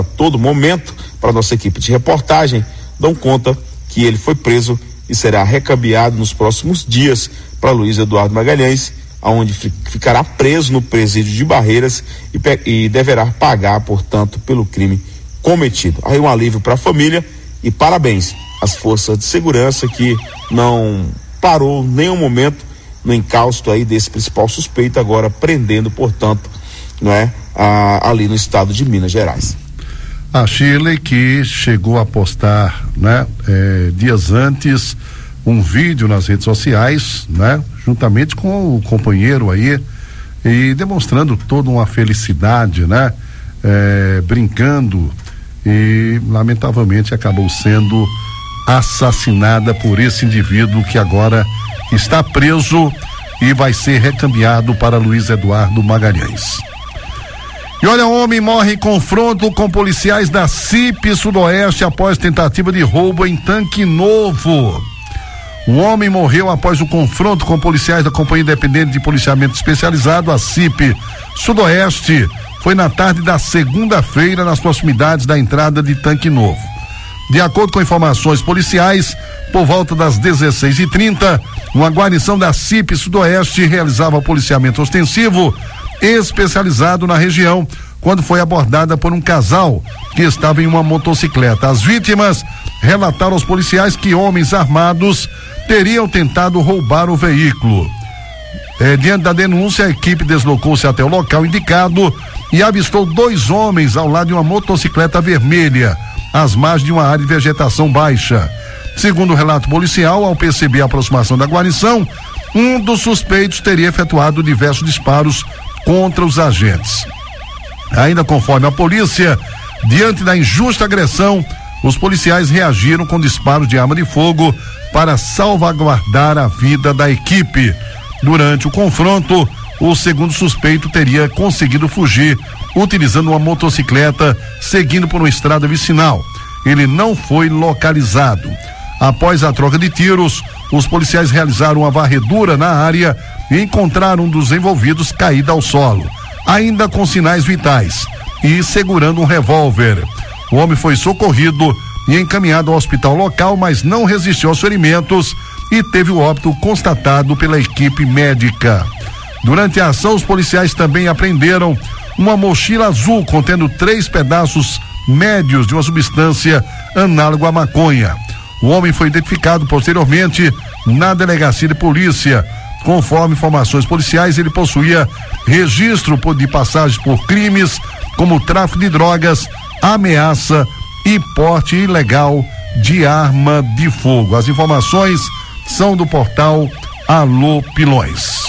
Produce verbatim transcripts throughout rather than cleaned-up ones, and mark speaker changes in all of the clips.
Speaker 1: a todo momento para a nossa equipe de reportagem, dão conta que ele foi preso e será recabiado nos próximos dias para Luiz Eduardo Magalhães, aonde ficará preso no presídio de Barreiras e, e deverá pagar, portanto, pelo crime cometido. Aí um alívio para a família e parabéns às forças de segurança que não parou nenhum momento no encausto aí desse principal suspeito, agora prendendo, portanto, não é, a, ali no estado de Minas Gerais.
Speaker 2: A Shirley, que chegou a postar, né, é, dias antes, um vídeo nas redes sociais, né, juntamente com o companheiro aí, e demonstrando toda uma felicidade, né, é, brincando, e lamentavelmente acabou sendo assassinada por esse indivíduo que agora está preso e vai ser recambiado para Luiz Eduardo Magalhães. E olha, um homem morre em confronto com policiais da C I P Sudoeste após tentativa de roubo em Tanque Novo. Um homem morreu após o confronto com policiais da Companhia Independente de Policiamento Especializado, a C I P Sudoeste. Foi na tarde da segunda-feira, nas proximidades da entrada de Tanque Novo. De acordo com informações policiais, por volta das dezesseis e trinta, uma guarnição da C I P Sudoeste realizava policiamento ostensivo especializado na região, quando foi abordada por um casal que estava em uma motocicleta. As vítimas relataram aos policiais que homens armados teriam tentado roubar o veículo. É, diante da denúncia, a equipe deslocou-se até o local indicado e avistou dois homens ao lado de uma motocicleta vermelha, às margens de uma área de vegetação baixa. Segundo o relato policial, ao perceber a aproximação da guarnição, um dos suspeitos teria efetuado diversos disparos contra os agentes. Ainda conforme a polícia, diante da injusta agressão, os policiais reagiram com disparos de arma de fogo para salvaguardar a vida da equipe. Durante o confronto, o segundo suspeito teria conseguido fugir utilizando uma motocicleta, seguindo por uma estrada vicinal. Ele não foi localizado. Após a troca de tiros, os policiais realizaram uma varredura na área e encontraram um dos envolvidos caído ao solo, ainda com sinais vitais e segurando um revólver. O homem foi socorrido e encaminhado ao hospital local, mas não resistiu aos ferimentos e teve o óbito constatado pela equipe médica. Durante a ação, os policiais também apreenderam uma mochila azul contendo três pedaços médios de uma substância análoga à maconha. O homem foi identificado posteriormente na delegacia de polícia. Conforme informações policiais, ele possuía registro de passagens por crimes como tráfico de drogas, ameaça e porte ilegal de arma de fogo. As informações são do portal Alô Pilões.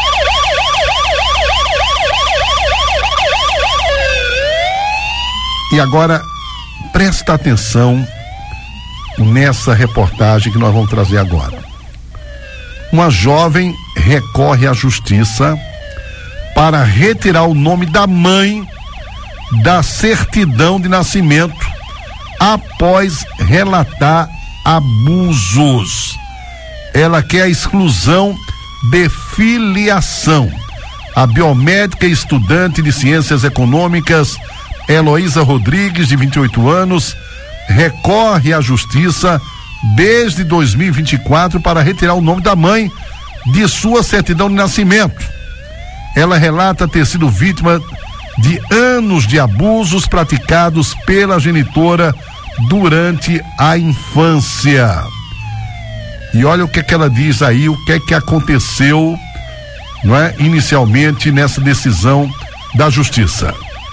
Speaker 2: E agora, presta atenção nessa reportagem que nós vamos trazer agora. Uma jovem recorre à justiça para retirar o nome da mãe da certidão de nascimento após relatar abusos. Ela quer a exclusão de filiação. A biomédica e estudante de ciências econômicas Heloísa Rodrigues, de vinte e oito anos, recorre à justiça desde dois mil e vinte e quatro para retirar o nome da mãe de sua certidão de nascimento. Ela relata ter sido vítima de anos de abusos praticados pela genitora durante a infância. E olha o que é que ela diz aí, o que é que aconteceu, não é, inicialmente nessa decisão da justiça.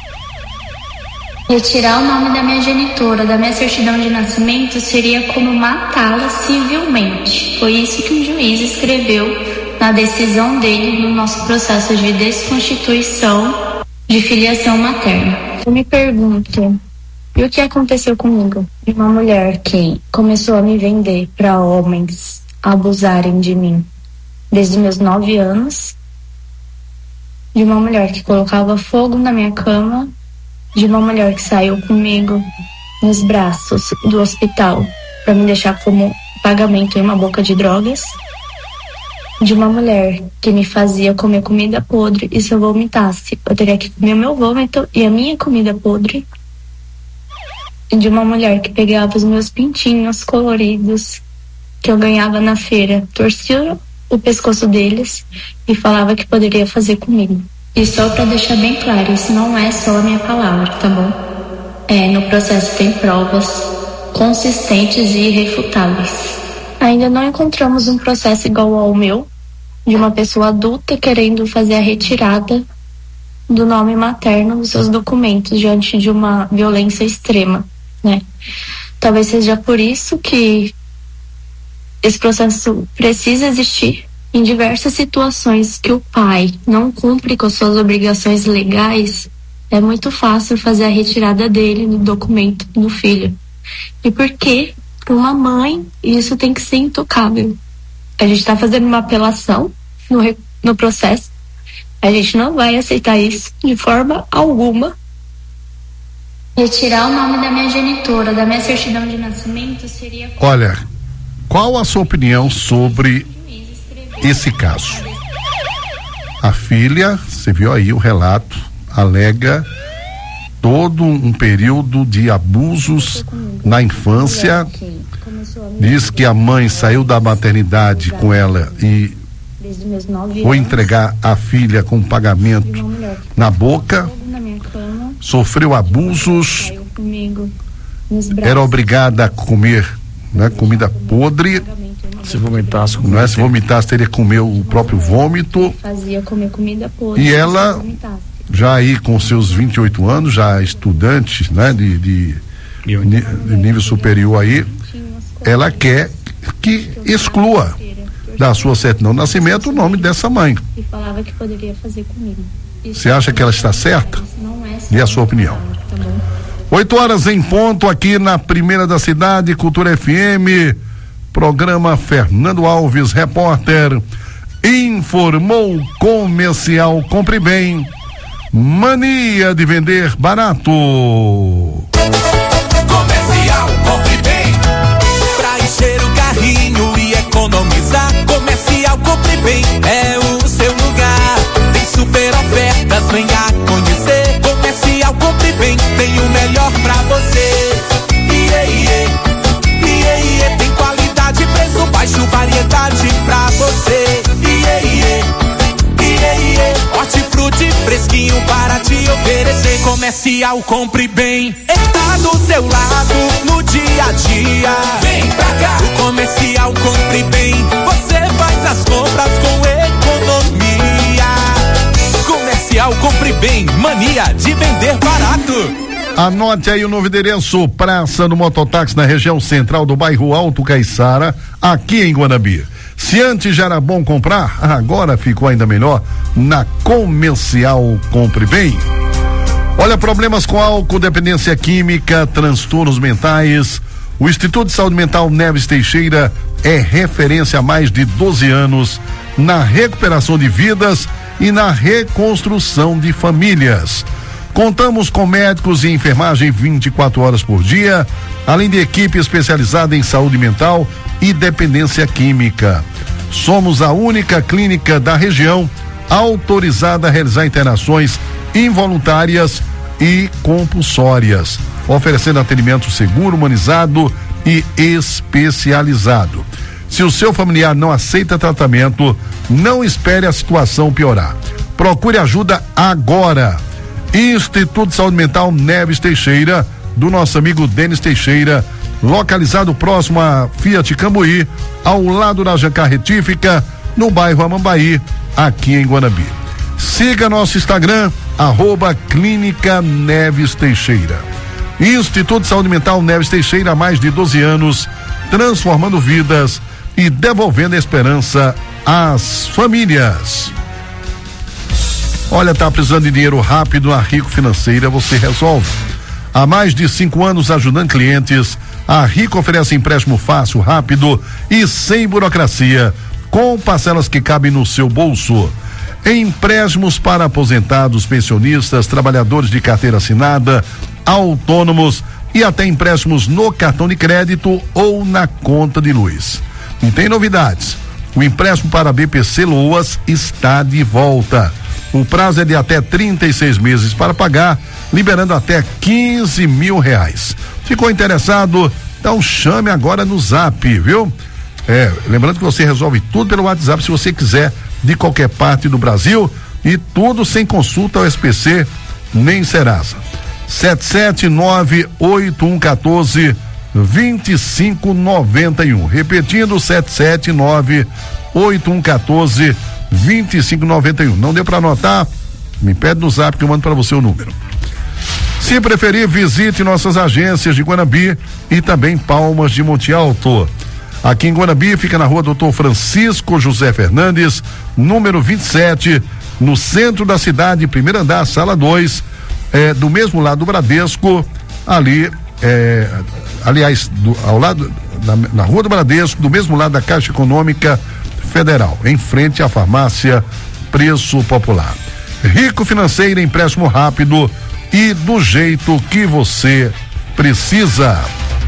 Speaker 3: Retirar o nome da minha genitora da minha certidão de nascimento seria como matá-la civilmente. Foi isso que o juiz escreveu na decisão dele no nosso processo de desconstituição de filiação materna. Eu me pergunto, e o que aconteceu comigo? De uma mulher que começou a me vender para homens abusarem de mim desde meus nove anos, de uma mulher que colocava fogo na minha cama, de uma mulher que saiu comigo nos braços do hospital para me deixar como pagamento em uma boca de drogas, de uma mulher que me fazia comer comida podre e se eu vomitasse eu teria que comer o meu vômito e a minha comida podre, de uma mulher que pegava os meus pintinhos coloridos que eu ganhava na feira, torcia o pescoço deles e falava que poderia fazer comigo. E só para deixar bem claro, isso não é só a minha palavra, tá bom? É, no processo tem provas consistentes e irrefutáveis. Ainda não encontramos um processo igual ao meu, de uma pessoa adulta querendo fazer a retirada do nome materno dos seus documentos diante de uma violência extrema, né? Talvez seja por isso que esse processo precisa existir. Em diversas situações que o pai não cumpre com suas obrigações legais, é muito fácil fazer a retirada dele no documento do filho. E por que, para uma mãe, isso tem que ser intocável? A gente está fazendo uma apelação no, no processo. A gente não vai aceitar isso de forma alguma. Retirar o nome da minha genitora, da minha certidão de nascimento, seria...
Speaker 2: Olha, qual a sua opinião sobre esse caso? A filha, você viu aí o relato, alega todo um período de abusos na infância. Diz que a mãe saiu da maternidade com ela e foi entregar a filha com pagamento na boca, sofreu abusos, era obrigada a comer, né, comida podre.
Speaker 4: Se vomitasse,
Speaker 2: não é? Se vomitasse, teria que comer o próprio vômito.
Speaker 3: Fazia comer comida podre.
Speaker 2: E ela, já aí com seus vinte e oito anos, já estudante, né, de, de, de nível superior aí, ela quer que exclua da sua certidão de nascimento o nome dessa mãe.
Speaker 3: E falava que poderia fazer comigo.
Speaker 2: Você acha que ela está certa? E a sua opinião? oito horas em ponto aqui na Primeira da Cidade, Cultura F M, programa Fernando Alves, repórter, informou Comercial Compre Bem, mania de vender barato.
Speaker 5: Comercial Compre Bem, pra encher o carrinho e economizar. Comercial Compre Bem é o seu lugar. Tem super ofertas, venha conhecer. Comercial Compre Bem tem o melhor pra você. Iê, iê, iê, iê, tem qualidade, preço baixo, variedade pra você. Iê, iê, iê, iê, hortifruti fresquinho para te oferecer. Comercial Compre Bem está do seu lado no dia a dia. Vem pra cá, o Comercial Compre Bem, você faz as compras com economia. Comercial Compre Bem, mania de vender barato.
Speaker 2: Anote aí o novo endereço, Praça do Mototáxi, na região central do bairro Alto Caiçara, aqui em Guanabi. Se antes já era bom comprar, agora ficou ainda melhor na Comercial Compre Bem. Olha, problemas com álcool, dependência química, transtornos mentais. O Instituto de Saúde Mental Neves Teixeira é referência há mais de doze anos na recuperação de vidas e na reconstrução de famílias. Contamos com médicos e enfermagem vinte e quatro horas por dia, além de equipe especializada em saúde mental e dependência química. Somos a única clínica da região autorizada a realizar internações involuntárias e compulsórias, oferecendo atendimento seguro, humanizado e especializado. Se o seu familiar não aceita tratamento, não espere a situação piorar. Procure ajuda agora. Instituto de Saúde Mental Neves Teixeira, do nosso amigo Denis Teixeira, localizado próximo a Fiat Cambuí, ao lado da Jancar Retífica, no bairro Amambaí, aqui em Guanabi. Siga nosso Instagram, arroba Clínica Neves Teixeira. Instituto de Saúde Mental Neves Teixeira, há mais de doze anos, transformando vidas e devolvendo a esperança às famílias. Olha, tá precisando de dinheiro rápido, a Rico Financeira você resolve. Há mais de cinco anos ajudando clientes, a Rico oferece empréstimo fácil, rápido e sem burocracia, com parcelas que cabem no seu bolso. Empréstimos para aposentados, pensionistas, trabalhadores de carteira assinada, autônomos e até empréstimos no cartão de crédito ou na conta de luz. E tem novidades. O empréstimo para B P C Loas está de volta. O prazo é de até trinta e seis meses para pagar, liberando até quinze mil reais. Ficou interessado? Então chame agora no Zap, viu? É, lembrando que você resolve tudo pelo WhatsApp se você quiser, de qualquer parte do Brasil, e tudo sem consulta ao S P C nem Serasa. sete sete nove oito um um quatro dois cinco nove um. Repetindo, sete sete nove oito um um quatro dois cinco nove um. Não deu para anotar? Me pede no Zap que eu mando para você o número. Se preferir, visite nossas agências de Guanabi e também Palmas de Monte Alto. Aqui em Guanabi fica na rua Doutor Francisco José Fernandes, número vinte e sete, no centro da cidade, primeiro andar, sala dois, é, do mesmo lado do Bradesco, ali, é, aliás, do, ao lado, na, na rua do Bradesco, do mesmo lado da Caixa Econômica Federal, em frente à farmácia Preço Popular. Rico Financeira, empréstimo rápido e do jeito que você precisa.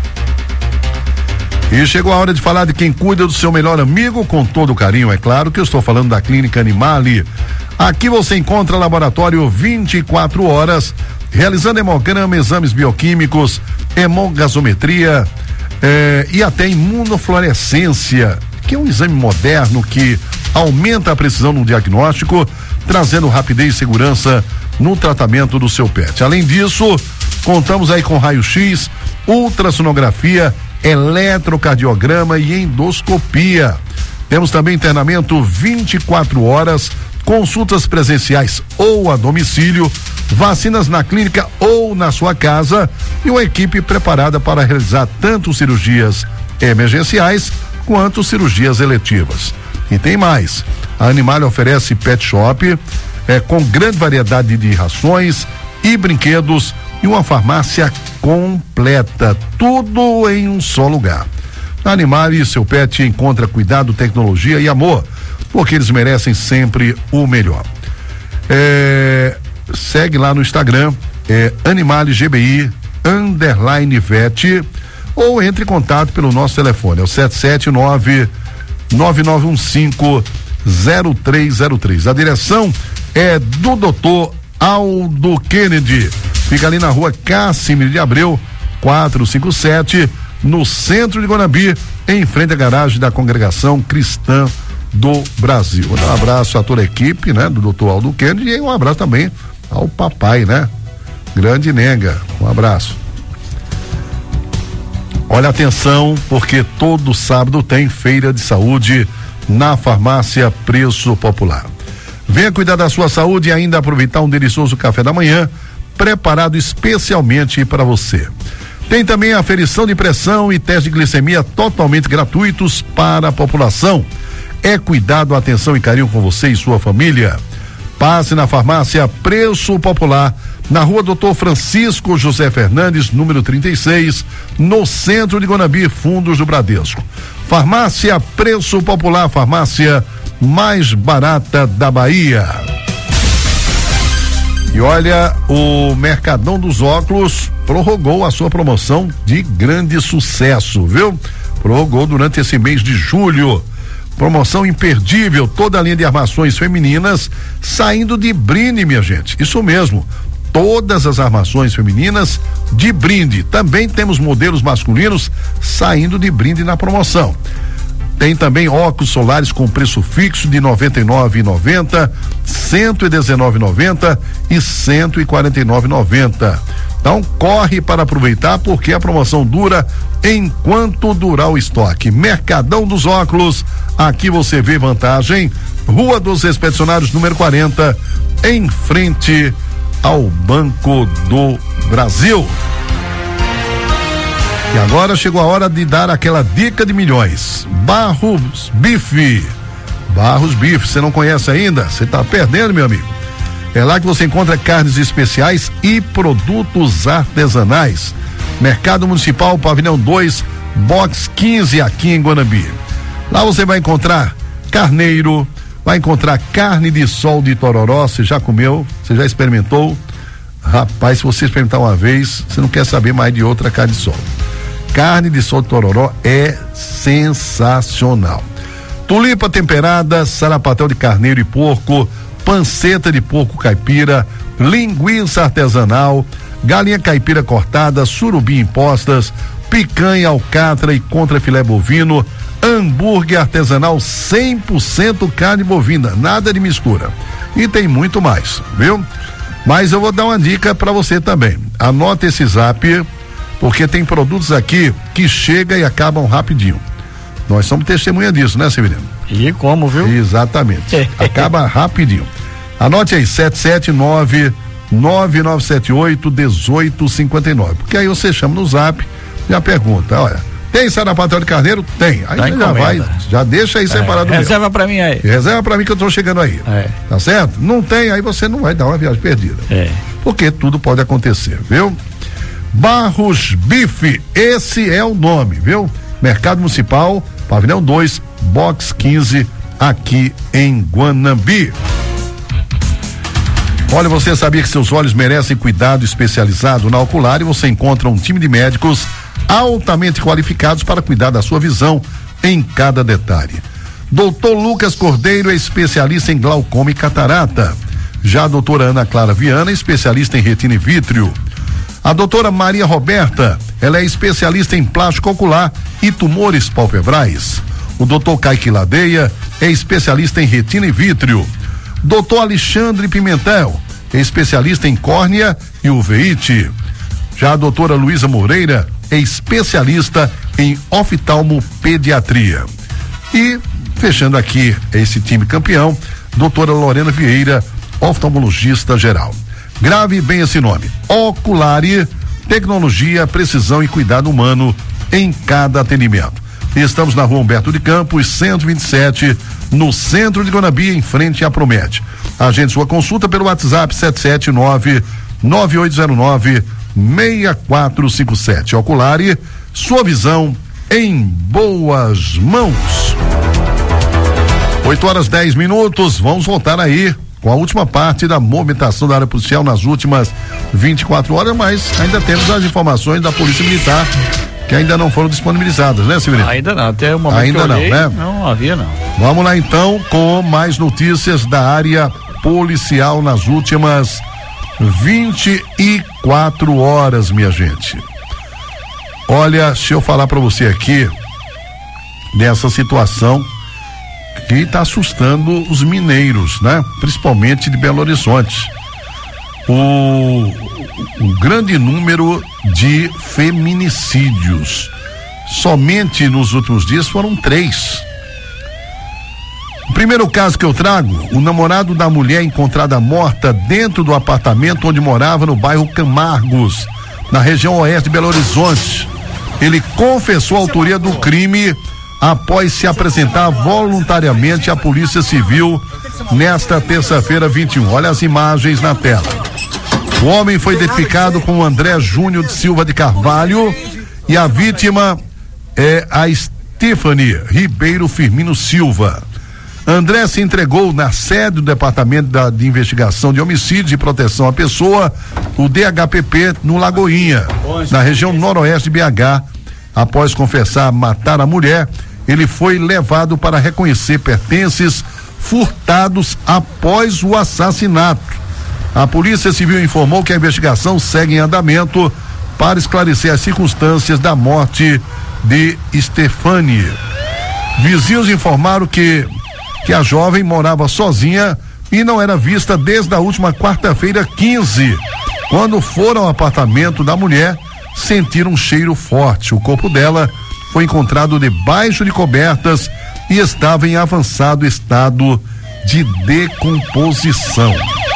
Speaker 2: E chegou a hora de falar de quem cuida do seu melhor amigo com todo carinho, é claro que eu estou falando da Clínica Animale. Aqui você encontra laboratório vinte e quatro horas, realizando hemograma, exames bioquímicos, hemogasometria eh, e até imunofluorescência, que é um exame moderno que aumenta a precisão no diagnóstico, trazendo rapidez e segurança no tratamento do seu pet. Além disso, contamos aí com raio-x, ultrassonografia, eletrocardiograma e endoscopia. Temos também internamento vinte e quatro horas, consultas presenciais ou a domicílio, vacinas na clínica ou na sua casa e uma equipe preparada para realizar tanto cirurgias emergenciais quanto cirurgias eletivas. E tem mais, a Animale oferece pet shop é, com grande variedade de rações e brinquedos e uma farmácia completa, tudo em um só lugar. Na Animale, seu pet encontra cuidado, tecnologia e amor, porque eles merecem sempre o melhor. É, segue lá no Instagram, é, Animale G B I underline vet, ou entre em contato pelo nosso telefone, é o sete sete nove nove nove um cinco zero três zero três. A direção é do doutor Aldo Kennedy. Fica ali na rua Cassimiro de Abreu, quatrocentos e cinquenta e sete, no centro de Guanabi, em frente à garagem da Congregação Cristã do Brasil. Vou dar um abraço a toda a equipe, né, do doutor Aldo Kennedy, e um abraço também ao papai, né? Grande Nenga, um abraço. Olha, atenção, porque todo sábado tem feira de saúde na farmácia Preço Popular. Venha cuidar da sua saúde e ainda aproveitar um delicioso café da manhã preparado especialmente para você. Tem também a aferição de pressão e teste de glicemia totalmente gratuitos para a população. É cuidado, atenção e carinho com você e sua família. Passe na farmácia Preço Popular, na rua Doutor Francisco José Fernandes, número trinta e seis, no centro de Guanabi, fundos do Bradesco. Farmácia Preço Popular, farmácia mais barata da Bahia. E olha, o Mercadão dos Óculos prorrogou a sua promoção de grande sucesso, viu? Prorrogou durante esse mês de julho. Promoção imperdível, toda a linha de armações femininas saindo de brinde, minha gente. Isso mesmo, todas as armações femininas de brinde. Também temos modelos masculinos saindo de brinde na promoção. Tem também óculos solares com preço fixo de noventa e nove reais e noventa centavos, cento e dezenove reais e noventa centavos e cento e quarenta e nove reais e noventa centavos. Então corre para aproveitar, porque a promoção dura enquanto durar o estoque. Mercadão dos Óculos, aqui você vê vantagem. Rua dos Expedicionários, número quarenta, em frente ao Banco do Brasil. E agora chegou a hora de dar aquela dica de milhões. Barros Bife. Barros Bife, você não conhece ainda? Você está perdendo, meu amigo. É lá que você encontra carnes especiais e produtos artesanais. Mercado Municipal, Pavilhão dois, Box quinze, aqui em Guanabi. Lá você vai encontrar carneiro, vai encontrar carne de sol de Tororó. Você já comeu? Você já experimentou? Rapaz, se você experimentar uma vez, você não quer saber mais de outra carne de sol. Carne de sol de Tororó é sensacional. Tulipa temperada, sarapatel de carneiro e porco, panceta de porco caipira, linguiça artesanal, galinha caipira cortada, surubim em postas, picanha, alcatra e contrafilé bovino, hambúrguer artesanal cem por cento carne bovina, nada de mistura. E tem muito mais, viu? Mas eu vou dar uma dica para você também. Anota esse zap, porque tem produtos aqui que chegam e acabam rapidinho. Nós somos testemunha disso, né, Severino?
Speaker 4: E como, viu?
Speaker 2: Exatamente. Acaba rapidinho. Anote aí, sete sete nove, nove nove sete oito, um oito cinco nove. Porque aí você chama no zap, já pergunta, olha, tem sarapatel de carneiro? Tem. Aí você já vai, já deixa aí é, separado.
Speaker 4: Reserva meu. pra mim aí.
Speaker 2: Reserva pra mim que eu tô chegando aí. É. Tá certo? Não tem, aí você não vai dar uma viagem perdida.
Speaker 4: É.
Speaker 2: Porque tudo pode acontecer, viu? Barros Bife, esse é o nome, viu? Mercado Municipal, Pavilhão dois, Box quinze, aqui em Guanambi. Olha, você sabia que seus olhos merecem cuidado especializado na Ocular, e você encontra um time de médicos altamente qualificados para cuidar da sua visão em cada detalhe. doutor Lucas Cordeiro é especialista em glaucoma e catarata. Já a doutora Ana Clara Viana é especialista em retina e vítreo. A doutora Maria Roberta, ela é especialista em plástico ocular e tumores palpebrais. O doutor Kaique Ladeia é especialista em retina e vítreo. doutor Alexandre Pimentel é especialista em córnea e uveíte. Já a doutora Luísa Moreira é especialista em oftalmopediatria. E, fechando aqui esse time campeão, doutora Lorena Vieira, oftalmologista geral. Grave bem esse nome: Oculari, tecnologia, precisão e cuidado humano em cada atendimento. Estamos na rua Humberto de Campos, cento e vinte e sete, no centro de Guanambi, em frente à Promete. Agende sua consulta pelo WhatsApp sete sete nove, nove oito zero nove, seis quatro cinco sete. Oculari, sua visão em boas mãos. oito horas dez minutos, vamos voltar aí com a última parte da movimentação da área policial nas últimas vinte e quatro horas, mas ainda temos as informações da Polícia Militar que ainda não foram disponibilizadas, né, Severino?
Speaker 4: Ainda não, até o momento
Speaker 2: ainda
Speaker 4: que eu olhei,
Speaker 2: não, né?
Speaker 4: Não havia não.
Speaker 2: Vamos lá então com mais notícias da área policial nas últimas vinte e quatro horas, minha gente. Olha, deixa eu falar para você aqui dessa situação que está assustando os mineiros, né? Principalmente de Belo Horizonte. O, o grande número de feminicídios. Somente nos últimos dias foram três. O primeiro caso que eu trago: o namorado da mulher encontrada morta dentro do apartamento onde morava no bairro Camargos, na região oeste de Belo Horizonte. Ele confessou a autoria do crime após se apresentar voluntariamente à Polícia Civil nesta terça-feira vinte e um. Olha as imagens na tela. O homem foi identificado como André Júnior de Silva de Carvalho e a vítima é a Stephanie Ribeiro Firmino Silva. André se entregou na sede do Departamento da, de Investigação de Homicídios e Proteção à Pessoa, o D H P P, no Lagoinha, na região noroeste de B H. Após confessar matar a mulher, ele foi levado para reconhecer pertences furtados após o assassinato. A Polícia Civil informou que a investigação segue em andamento para esclarecer as circunstâncias da morte de Stephanie. Vizinhos informaram que, que a jovem morava sozinha e não era vista desde a última quarta-feira quinze, quando foram ao apartamento da mulher. Sentiram um cheiro forte. O corpo dela foi encontrado debaixo de cobertas e estava em avançado estado de decomposição.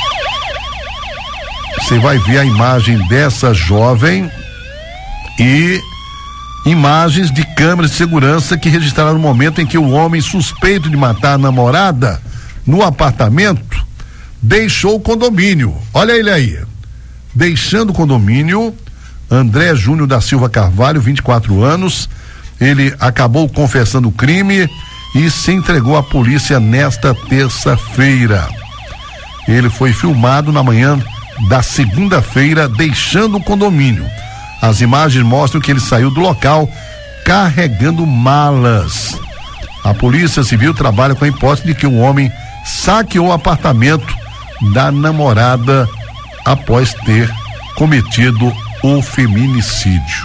Speaker 2: Você vai ver a imagem dessa jovem e imagens de câmeras de segurança que registraram o momento em que o homem suspeito de matar a namorada no apartamento deixou o condomínio. Olha ele aí, deixando o condomínio. André Júnior da Silva Carvalho, vinte e quatro anos, ele acabou confessando o crime e se entregou à polícia nesta terça-feira. Ele foi filmado na manhã da segunda-feira deixando o condomínio. As imagens mostram que ele saiu do local carregando malas. A Polícia Civil trabalha com a hipótese de que o homem saqueou o apartamento da namorada após ter cometido o feminicídio.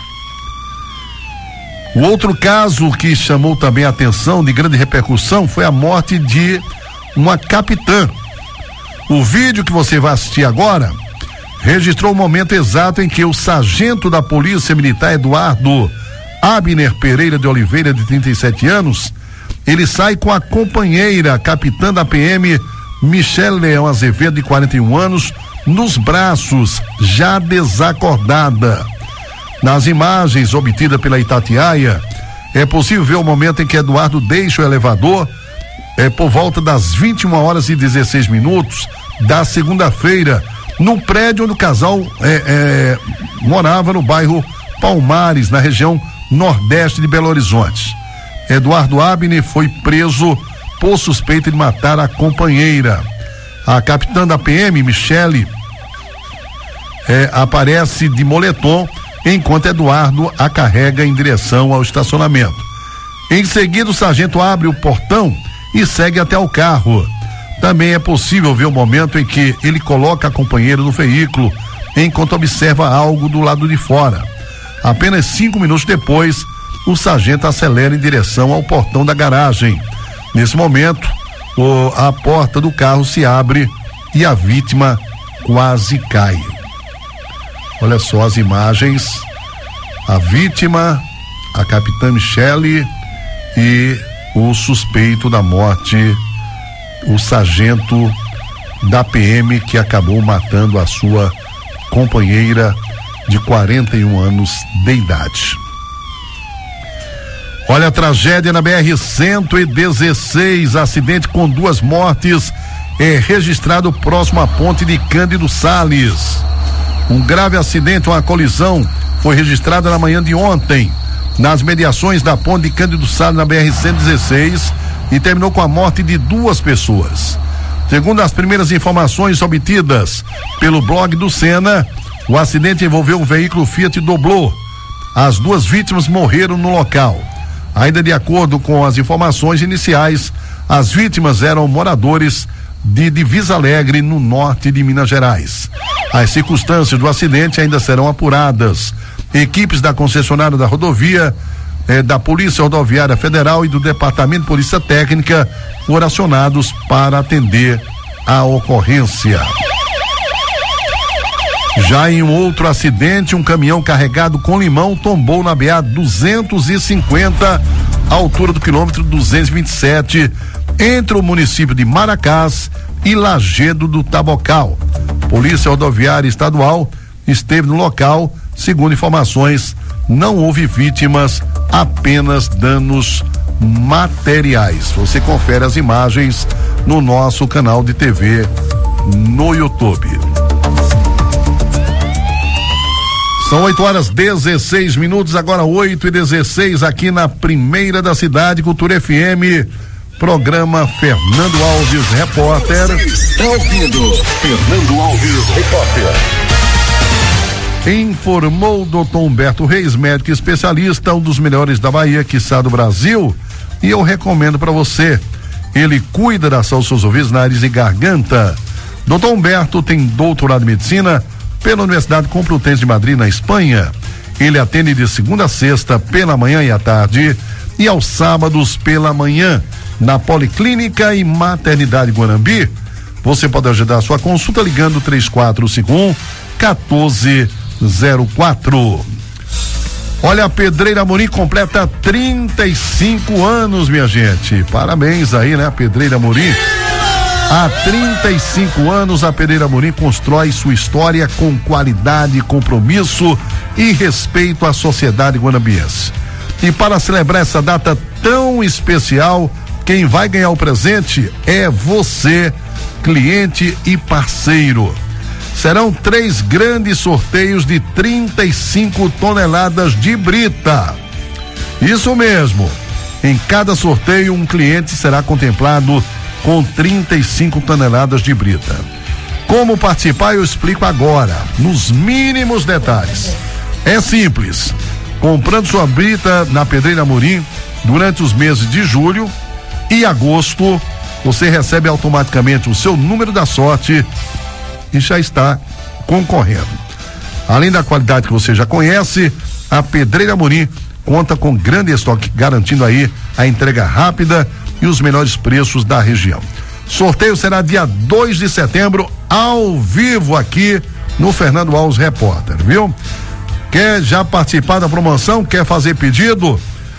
Speaker 2: O outro caso que chamou também a atenção, de grande repercussão, foi a morte de uma capitã. O vídeo que você vai assistir agora registrou o momento exato em que o sargento da Polícia Militar, Eduardo Abner Pereira de Oliveira, de trinta e sete anos, ele sai com a companheira, a capitã da P M, Michele Leão Azevedo, de quarenta e um anos, nos braços, já desacordada. Nas imagens obtidas pela Itatiaia, é possível ver o momento em que Eduardo deixa o elevador, é por volta das vinte e uma horas e dezesseis minutos da segunda-feira, no prédio onde o casal é, é, morava, no bairro Palmares, na região nordeste de Belo Horizonte. Eduardo Abner foi preso por suspeita de matar a companheira. A capitã da P M, Michele, é, aparece de moletom, enquanto Eduardo a carrega em direção ao estacionamento. Em seguida, o sargento abre o portão e segue até o carro. Também é possível ver o momento em que ele coloca a companheira no veículo, enquanto observa algo do lado de fora. Apenas cinco minutos depois, o sargento acelera em direção ao portão da garagem. Nesse momento, o, a porta do carro se abre e a vítima quase cai. Olha só as imagens. A vítima, a capitã Michele, e o suspeito da morte, o sargento da P M, que acabou matando a sua companheira de quarenta e um anos de idade. Olha a tragédia na B R cento e dezesseis, acidente com duas mortes é registrado próximo à ponte de Cândido Sales. Um grave acidente, uma colisão, foi registrada na manhã de ontem, nas mediações da ponte de Cândido Sales, na B R cento e dezesseis, e terminou com a morte de duas pessoas. Segundo as primeiras informações obtidas pelo blog do Sena, o acidente envolveu um veículo Fiat Doblô. As duas vítimas morreram no local. Ainda de acordo com as informações iniciais, as vítimas eram moradores de Divisa Alegre, no norte de Minas Gerais. As circunstâncias do acidente ainda serão apuradas. Equipes da concessionária da rodovia, eh, da Polícia Rodoviária Federal e do Departamento de Polícia Técnica foram acionados para atender a ocorrência. Já em um outro acidente, um caminhão carregado com limão tombou na B A duzentos e cinquenta, à altura do quilômetro duzentos e vinte e sete, entre o município de Maracás e Lajedo do Tabocal. Polícia Rodoviária Estadual esteve no local. Segundo informações, não houve vítimas, apenas danos materiais. Você confere as imagens no nosso canal de T V no YouTube. São oito horas dezesseis minutos, agora oito e dezesseis, aqui na Primeira da Cidade, Cultura F M, programa Fernando Alves, repórter.
Speaker 6: Está ouvindo Fernando Alves, repórter.
Speaker 2: Informou o doutor Humberto Reis, médico especialista, um dos melhores da Bahia, quiçá do Brasil, e eu recomendo para você. Ele cuida da saúde dos seus ouvidos, nariz e garganta. doutor Humberto tem doutorado em medicina pela Universidade Complutense de Madrid, na Espanha. Ele atende de segunda a sexta, pela manhã e à tarde, e aos sábados pela manhã, na Policlínica e Maternidade Guanambi. Você pode agendar a sua consulta ligando três quatro cinco um, um quatro zero quatro. Olha, a Pedreira Amorim completa trinta e cinco anos, minha gente. Parabéns aí, né, Pedreira Amorim. Há trinta e cinco anos, a Pedreira Amorim constrói sua história com qualidade, compromisso e respeito à sociedade guanambiense. E para celebrar essa data tão especial, quem vai ganhar o presente é você, cliente e parceiro. Serão três grandes sorteios de trinta e cinco toneladas de brita. Isso mesmo. Em cada sorteio, um cliente será contemplado com trinta e cinco toneladas de brita. Como participar, eu explico agora, nos mínimos detalhes. É simples. Comprando sua brita na Pedreira Amorim durante os meses de julho e agosto, você recebe automaticamente o seu número da sorte e já está concorrendo. Além da qualidade que você já conhece, a Pedreira Amorim conta com grande estoque, garantindo aí a entrega rápida e os melhores preços da região. Sorteio será dia dois de setembro, ao vivo aqui no Fernando Alves Repórter, viu? Quer já participar da promoção? Quer fazer pedido?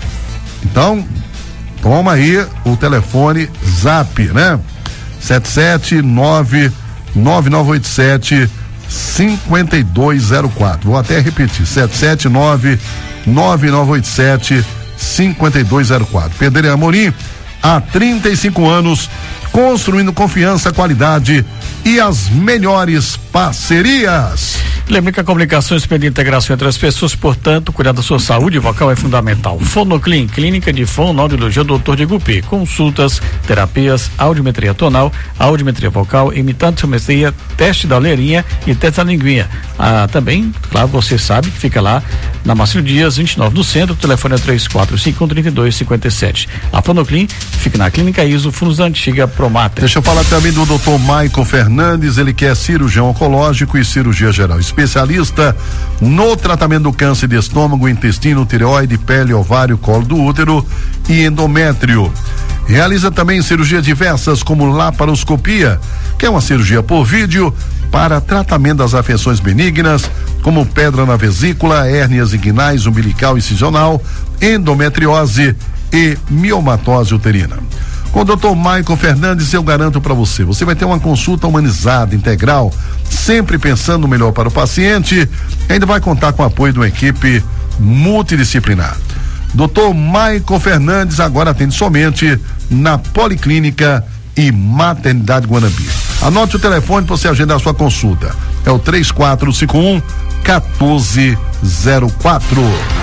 Speaker 2: Então, toma aí o telefone Zap, né? sete sete nove nove nove oito sete cinco dois zero quatro. Vou até repetir, sete sete nove nove nove oito sete cinco dois zero quatro. Pedreira Amorim, há trinta e cinco anos, construindo confiança, qualidade e as melhores parcerias.
Speaker 4: Lembre que a comunicação expede a integração entre as pessoas, portanto, cuidar da sua saúde vocal é fundamental. Fonoclin, clínica de fonoaudiologia, doutor Diego P. Consultas, terapias, audiometria tonal, audiometria vocal, imitante-sometria, teste da olheirinha e teste da linguinha. Ah, também, claro, você sabe que fica lá na Márcio Dias, vinte e nove no centro, o telefone é três quatro cinco um, três dois cinco sete. A Fonoclin fica na Clínica Iso, fundos da antiga Promater.
Speaker 2: Deixa eu falar também do doutor Maicon Fernandes, ele que é cirurgião oncológico e cirurgia geral, especialista no tratamento do câncer de estômago, intestino, tireoide, pele, ovário, colo do útero e endométrio. Realiza também cirurgias diversas como laparoscopia, que é uma cirurgia por vídeo para tratamento das afecções benignas, como pedra na vesícula, hérnias inguinais, umbilical e incisional, endometriose e miomatose uterina. Com o doutor Maicon Fernandes, eu garanto para você, você vai ter uma consulta humanizada, integral, sempre pensando no melhor para o paciente, e ainda vai contar com o apoio de uma equipe multidisciplinar. doutor Maicon Fernandes agora atende somente na Policlínica e Maternidade Guanambi. Anote o telefone para você agendar a sua consulta. É o três quatro cinco um, um quatro zero quatro.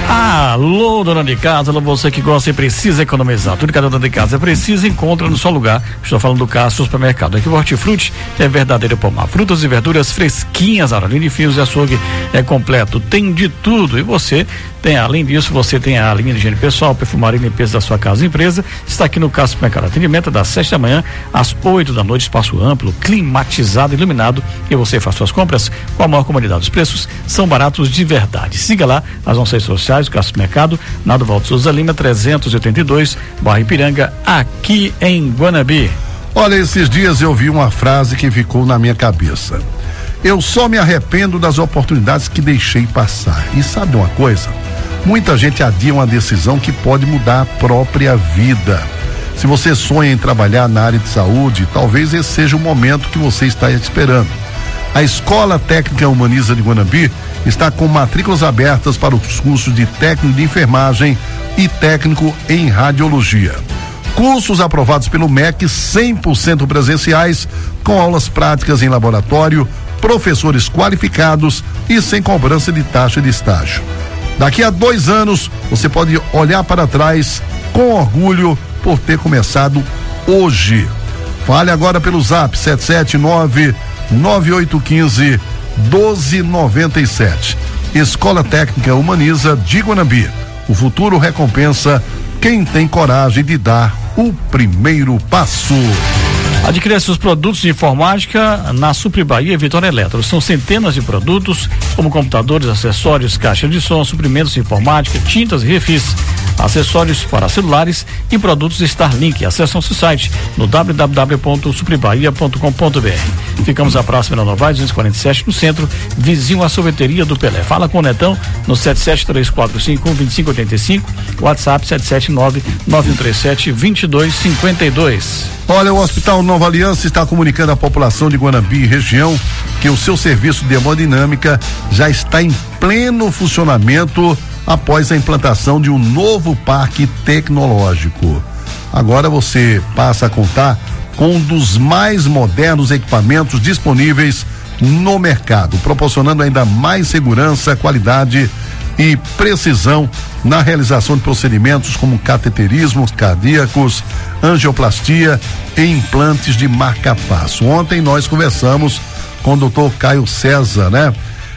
Speaker 4: Alô, dona de casa, alô, você que gosta e precisa economizar. Tudo que a dona de casa precisa, encontra no seu lugar. Estou falando do Castro Supermercado. Aqui o Hortifruti é verdadeiro pomar. Frutas e verduras fresquinhas, a linha de fios e açougue é completo. Tem de tudo. E você tem, além disso, você tem a linha de higiene pessoal, perfumaria e limpeza da sua casa e empresa. Está aqui no Castro Supermercado. Atendimento das sete da manhã às oito da noite. Espaço amplo, climatizado, iluminado. E você faz suas compras com a maior comodidade. Os preços são baratos de verdade. Siga lá as nossas redes sociais, o Castro Mercado, na do Valdo Souza Lima, trezentos e oitenta e dois, bairro Ipiranga, aqui em Guanabi.
Speaker 2: Olha, esses dias eu vi uma frase que ficou na minha cabeça. Eu só me arrependo das oportunidades que deixei passar. E sabe uma coisa? Muita gente adia uma decisão que pode mudar a própria vida. Se você sonha em trabalhar na área de saúde, talvez esse seja o momento que você está esperando. A Escola Técnica Humaniza de Guanambi está com matrículas abertas para os cursos de técnico de enfermagem e técnico em radiologia. Cursos aprovados pelo M E C, cem por cento presenciais, com aulas práticas em laboratório, professores qualificados e sem cobrança de taxa de estágio. Daqui a dois anos, você pode olhar para trás com orgulho por ter começado hoje. Fale agora pelo Zap sete sete nove nove oito um cinco doze noventa e sete. Escola Técnica Humaniza de Guanambi. O futuro recompensa quem tem coragem de dar o primeiro passo.
Speaker 4: Adquira seus produtos de informática na Supri Bahia e Vitória Eletro. São centenas de produtos, como computadores, acessórios, caixa de som, suprimentos de informática, tintas e refis, acessórios para celulares e produtos Starlink. Acesse nosso site no w w w ponto supribahia ponto com ponto b r. Ficamos à próxima na Novaes duzentos e quarenta e sete, no centro, vizinho à sorveteria do Pelé. Fala com o Netão no sete sete três quatro cinco um dois cinco oito cinco, WhatsApp sete sete nove nove um três sete dois dois cinco dois.
Speaker 2: Olha, o Hospital Nova Aliança está comunicando à população de Guanambi e região que o seu serviço de hemodinâmica já está em pleno funcionamento após a implantação de um novo parque tecnológico. Agora você passa a contar com um dos mais modernos equipamentos disponíveis no mercado, proporcionando ainda mais segurança, qualidade e precisão na realização de procedimentos como cateterismos cardíacos, angioplastia e implantes de marca-passo. Ontem nós conversamos com o doutor Caio César, né?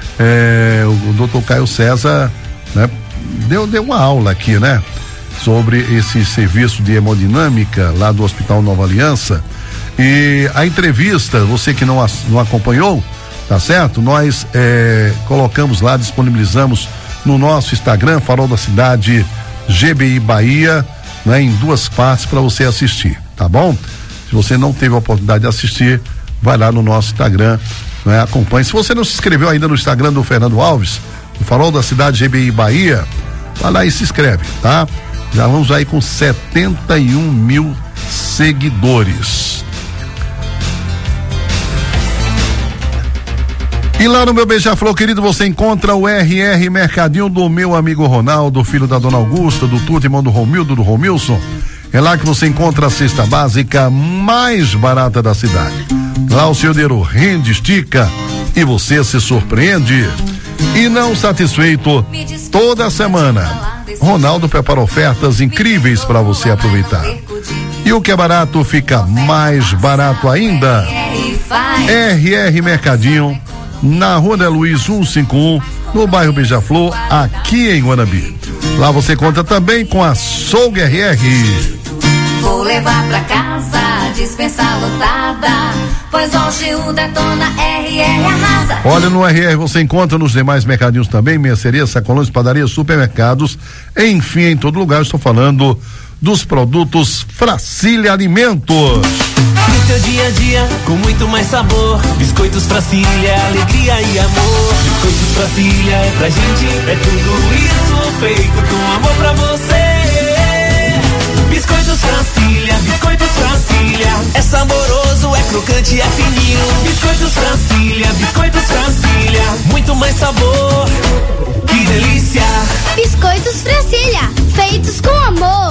Speaker 2: É, o doutor Caio César, né? Deu, deu uma aula aqui, né? Sobre esse serviço de hemodinâmica lá do Hospital Nova Aliança. E a entrevista, você que não, não acompanhou, tá certo? Nós é, colocamos lá, disponibilizamos no nosso Instagram, Farol da Cidade G B I Bahia, né, em duas partes para você assistir, tá bom? Se você não teve a oportunidade de assistir, vai lá no nosso Instagram, né, acompanhe. Se você não se inscreveu ainda no Instagram do Fernando Alves, do Farol da Cidade G B I Bahia, vai lá e se inscreve, tá? Já vamos aí com setenta e um mil seguidores. E lá no meu Beija-Flor, querido, você encontra o R R Mercadinho do meu amigo Ronaldo, filho da dona Augusta, do Tuto, irmão do Romildo, do Romilson. É lá que você encontra a cesta básica mais barata da cidade. Lá o seu dinheiro rende, estica e você se surpreende. E não satisfeito, toda semana, Ronaldo prepara ofertas incríveis para você aproveitar. E o que é barato fica mais barato ainda. R R Mercadinho, na Rua da Luiz cento e cinquenta e um, no bairro Beija-Flor, aqui em Guanabi. Lá você conta também com a Açougue R R.
Speaker 7: Vou levar pra casa, dispensa lotada, pois hoje o Detona R R arrasa.
Speaker 2: Olha, no R R você encontra nos demais mercadinhos também, mercearias, sacolões, padarias, supermercados, enfim, em todo lugar. Estou falando dos produtos Fracília Alimentos.
Speaker 5: No seu dia a dia, com muito mais sabor. Biscoitos Fracília, alegria e amor. Biscoitos Fracília, é pra gente, é tudo isso feito com amor pra você. Biscoitos Fracília, biscoitos Fracília, é saboroso, é crocante, é fininho. Biscoitos Fracília, biscoitos Fracília, muito mais sabor, que delícia.
Speaker 8: Biscoitos Fracília, feitos com amor.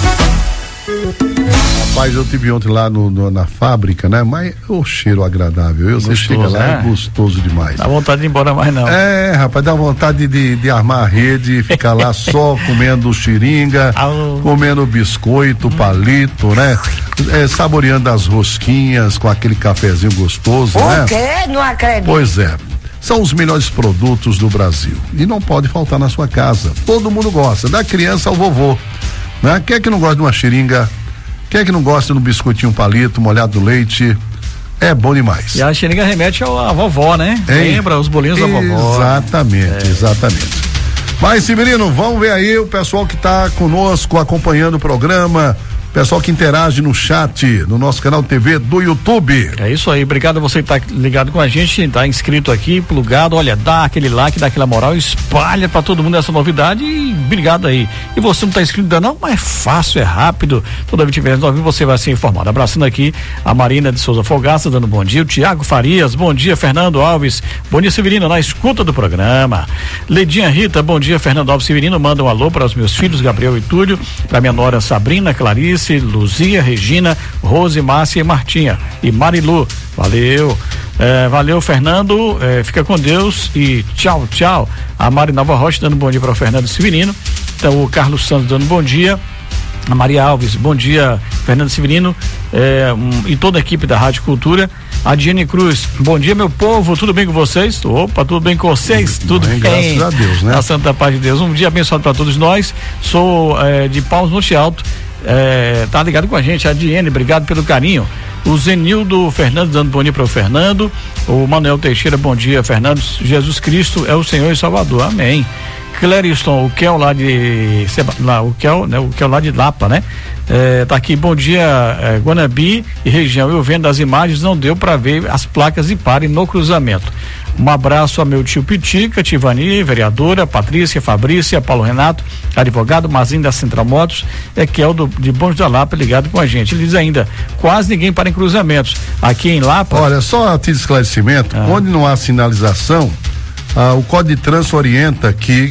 Speaker 2: Rapaz, eu tive ontem lá no, no, na fábrica, né? Mas o cheiro agradável, eu, você chega lá, né? É gostoso demais.
Speaker 4: Dá vontade de ir embora mais não.
Speaker 2: É, rapaz, dá vontade de, de armar a rede e ficar lá só comendo xiringa, comendo biscoito, palito, né? É, saboreando as rosquinhas com aquele cafezinho gostoso,
Speaker 9: o
Speaker 2: né?
Speaker 9: O quê? Não acredito.
Speaker 2: Pois é. São os melhores produtos do Brasil e não pode faltar na sua casa. Todo mundo gosta, da criança ao vovô, né? Quem é que não gosta de uma xiringa? Quem é que não gosta de um biscoitinho palito molhado no leite? É bom demais.
Speaker 4: E a xiringa remete à vovó, né? Hein? Lembra os bolinhos da vovó.
Speaker 2: Exatamente, é. exatamente. Mas, Severino, vamos ver aí o pessoal que está conosco acompanhando o programa. Pessoal que interage no chat, no nosso canal T V do YouTube.
Speaker 4: É isso aí, obrigado a você que tá ligado com a gente, tá inscrito aqui, plugado, olha, dá aquele like, dá aquela moral, espalha pra todo mundo essa novidade e obrigado aí. E você não tá inscrito ainda não, mas é fácil, é rápido, toda vez que tiver ao vivo você vai ser informado. Abraçando aqui a Marina de Souza Fogaça, dando bom dia, o Tiago Farias, bom dia, Fernando Alves, bom dia, Severino, na escuta do programa. Ledinha Rita, bom dia, Fernando Alves, Severino, manda um alô para os meus filhos, Gabriel e Túlio, pra minha nora Sabrina, Clarice, Luzia, Regina, Rose, Márcia e Martinha e Marilu, valeu, é, valeu Fernando, é, fica com Deus e tchau, tchau. A Mari Nova Rocha dando bom dia para o Fernando Severino, então o Carlos Santos dando bom dia, a Maria Alves, bom dia Fernando Severino, é, um, e toda a equipe da Rádio Cultura. A Diane Cruz, bom dia meu povo, tudo bem com vocês? Opa, tudo bem com vocês? Tudo bem,
Speaker 2: graças a Deus, né?
Speaker 4: A santa paz de Deus, um dia abençoado para todos nós. Sou é, de Palmas Monte Alto, é, tá ligado com a gente, a Diane, obrigado pelo carinho. O Zenildo Fernandes dando bom dia para o Fernando, o Manuel Teixeira, bom dia Fernando, Jesus Cristo é o Senhor e Salvador, amém. Clériston, o Kel lá de lá, o Kel, né, o Kel lá de Lapa, né? É, tá aqui, bom dia, é, Guanabi e região. Eu vendo as imagens, não deu para ver as placas de pare no cruzamento. Um abraço a meu tio Pitica, Tivani, vereadora, Patrícia, Fabrícia, Paulo Renato, advogado, Mazinho da Central Motos, é Kel do, de Bons da Lapa, ligado com a gente. Ele diz ainda, quase ninguém para em cruzamentos. Aqui em Lapa.
Speaker 2: Olha, só a título de esclarecimento, ah. onde não há sinalização, ah, o Código de Trânsito orienta que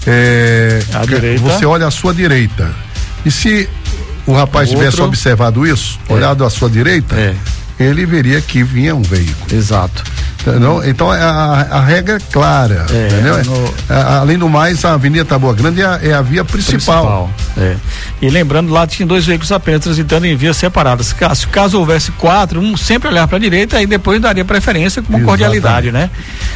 Speaker 2: é,
Speaker 4: a direita.
Speaker 2: Você olha à sua direita. E se o rapaz o tivesse outro... observado isso, é. olhado à sua direita, é. ele veria que vinha um veículo.
Speaker 4: Exato.
Speaker 2: Entendeu? Então a, a regra é clara. É, entendeu? No... A, além do mais, a Avenida Taboa Grande é a, é a via principal.
Speaker 4: principal é. E lembrando, lá tinha dois veículos apenas transitando em vias separadas. Caso, caso houvesse quatro, um sempre olhar para a direita e depois daria preferência com Exatamente. cordialidade, né?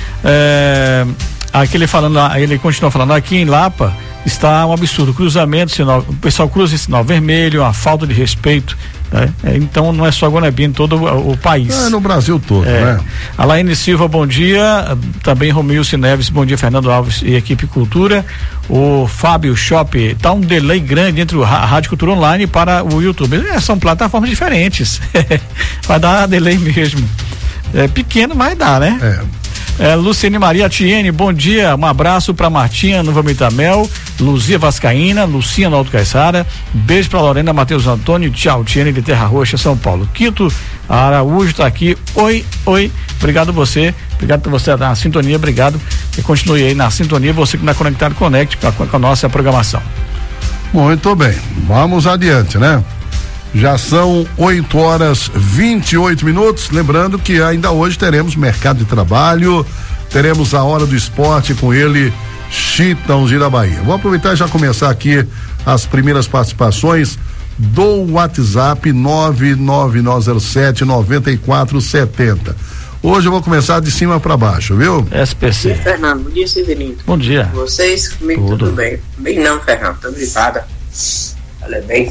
Speaker 4: É, aqui ele falando, ele continua falando, aqui em Lapa está um absurdo, cruzamento, sinal, o pessoal cruza em sinal vermelho, uma falta de respeito Né? É, então não é só Guanabara, em todo o, o país.
Speaker 2: É no Brasil todo, é. né?
Speaker 4: Alaine Silva, bom dia. Também Romilson Neves, bom dia. Fernando Alves e equipe Cultura. O Fábio Shop, tá um delay grande entre o Rádio Cultura Online para o YouTube. É, são plataformas diferentes. Vai dar delay mesmo. É pequeno, mas dá, né?
Speaker 2: É.
Speaker 4: É, Luciene Maria Tiene, bom dia, um abraço pra Martinha no Vamitamel, Luzia Vascaína, Lucia no Alto Caiçara, beijo pra Lorena Matheus Antônio, tchau, Tiene de Terra Roxa, São Paulo. Quito Araújo tá aqui, oi, oi, obrigado você, obrigado por você estar na sintonia, obrigado e continue aí na sintonia, você que não é conectado, conecte com a, com a nossa programação.
Speaker 2: Muito bem, vamos adiante, né? Já são oito horas vinte e oito minutos. Lembrando que ainda hoje teremos mercado de trabalho, teremos a hora do esporte com ele, Chitão Girabaí. Vou aproveitar e já começar aqui as primeiras participações do WhatsApp nove nove nove zero sete nove quatro sete zero. Hoje eu vou começar de cima para baixo, viu?
Speaker 4: S P C.
Speaker 9: Bom dia, Fernando. Bom dia, Severino.
Speaker 4: Bom dia.
Speaker 9: Vocês, comigo tudo, tudo bem? Bem não, Fernando. Tô gripada. Olha bem.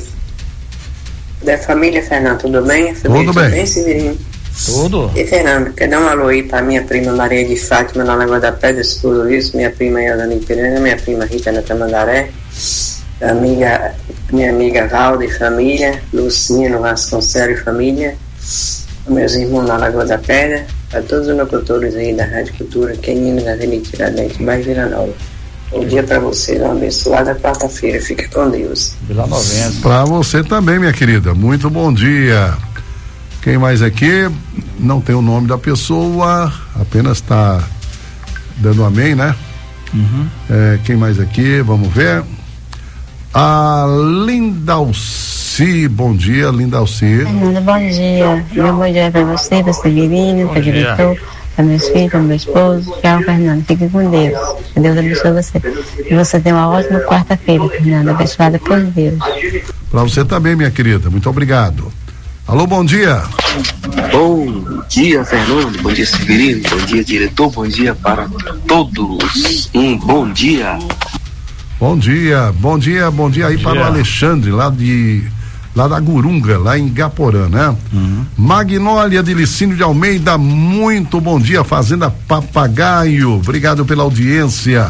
Speaker 9: Da família, Fernando, tudo bem?
Speaker 2: Tudo bem.
Speaker 9: bem, Severino?
Speaker 4: Tudo.
Speaker 9: E Fernando, quer dar um alô aí pra minha prima Maria de Fátima na Lagoa da Pedra, esposo Luiz, minha prima Elane Piranga, minha prima Rita na Tamandaré, amiga, minha amiga Valda e família, Lucinha no Vasconcelos e família, meus irmãos na Lagoa da Pedra, pra todos os locutores aí da Rádio Cultura, Quenino da Avenida Tiradentes, bairro Vila Nova. Bom dia pra vocês, uma abençoada quarta-feira, fica com Deus.
Speaker 4: Vila Novense.
Speaker 2: Pra você também, minha querida, muito bom dia. Quem mais aqui? Não tem o nome da pessoa, apenas tá dando amém, né?
Speaker 4: Uhum.
Speaker 2: É, quem mais aqui? Vamos ver. A Lindalci, bom dia, Lindalci.
Speaker 10: Fernando, bom dia. Meu bom dia pra você, pra Severino, pra diretor, para meus filhos, para meu esposo. Tchau, Fernando. Fique com Deus. Que Deus abençoe você. E você tem uma ótima quarta-feira, Fernando. Abençoada por Deus.
Speaker 2: Para você também, minha querida. Muito obrigado. Alô, bom dia.
Speaker 11: Bom dia, Fernando. Bom dia, Severino. Bom dia, diretor. Bom dia para todos. Um bom dia.
Speaker 2: Bom dia, bom dia, bom dia aí bom para dia. O Alexandre, lá de lá da Gurunga, lá em Gaporã, né?
Speaker 4: Uhum.
Speaker 2: Magnólia de Licínio de Almeida, muito bom dia, Fazenda Papagaio, obrigado pela audiência.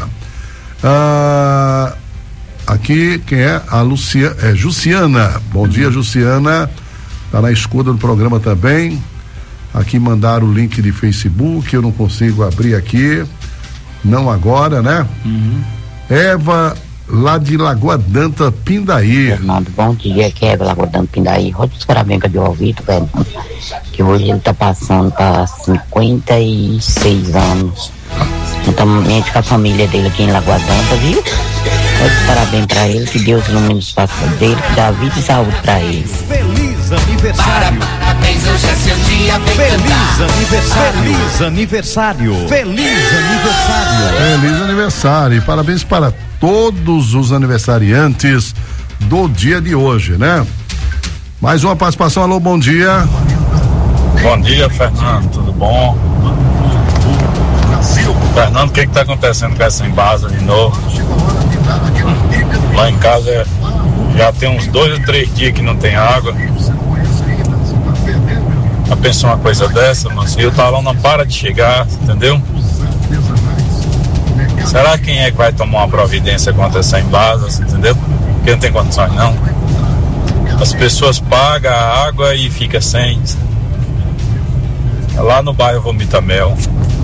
Speaker 2: Ah, aqui, quem é? A Lucia, é Jussiana, bom uhum. dia, Jussiana, tá na escuta do programa também. Aqui mandaram o link de Facebook, eu não consigo abrir aqui, não agora, né?
Speaker 4: Uhum.
Speaker 2: Eva, lá de Lagoa Danta, Pindaí.
Speaker 12: Fernando, bom dia, que é Lagoa Danta, Pindaí. Roda os Carabenca de ouvido, velho. Que hoje ele tá passando para cinquenta e seis anos. Juntamente com a família dele aqui em Lagoa Danta, viu? Roda os parabéns pra ele, que Deus ilumine o espaço dele, que dá vida e saúde pra ele.
Speaker 13: Feliz aniversário.
Speaker 5: Parabéns, hoje é seu dia, vem
Speaker 13: Feliz aniversário. Feliz aniversário. Feliz aniversário.
Speaker 2: Feliz aniversário. E parabéns para todos os aniversariantes do dia de hoje, né? Mais uma participação. Alô, bom dia.
Speaker 14: Bom dia, Fernando. Tudo bom? Fernando, o que que tá acontecendo com essa embasa de novo? Lá em casa já tem uns dois ou três dias que não tem água. Já pensou uma coisa dessa, mas o talão não para de chegar, entendeu? Será quem é que vai tomar uma providência contra essa embasa, entendeu? Porque não tem condições não. As pessoas pagam a água e fica sem. Lá no bairro Vomitamel.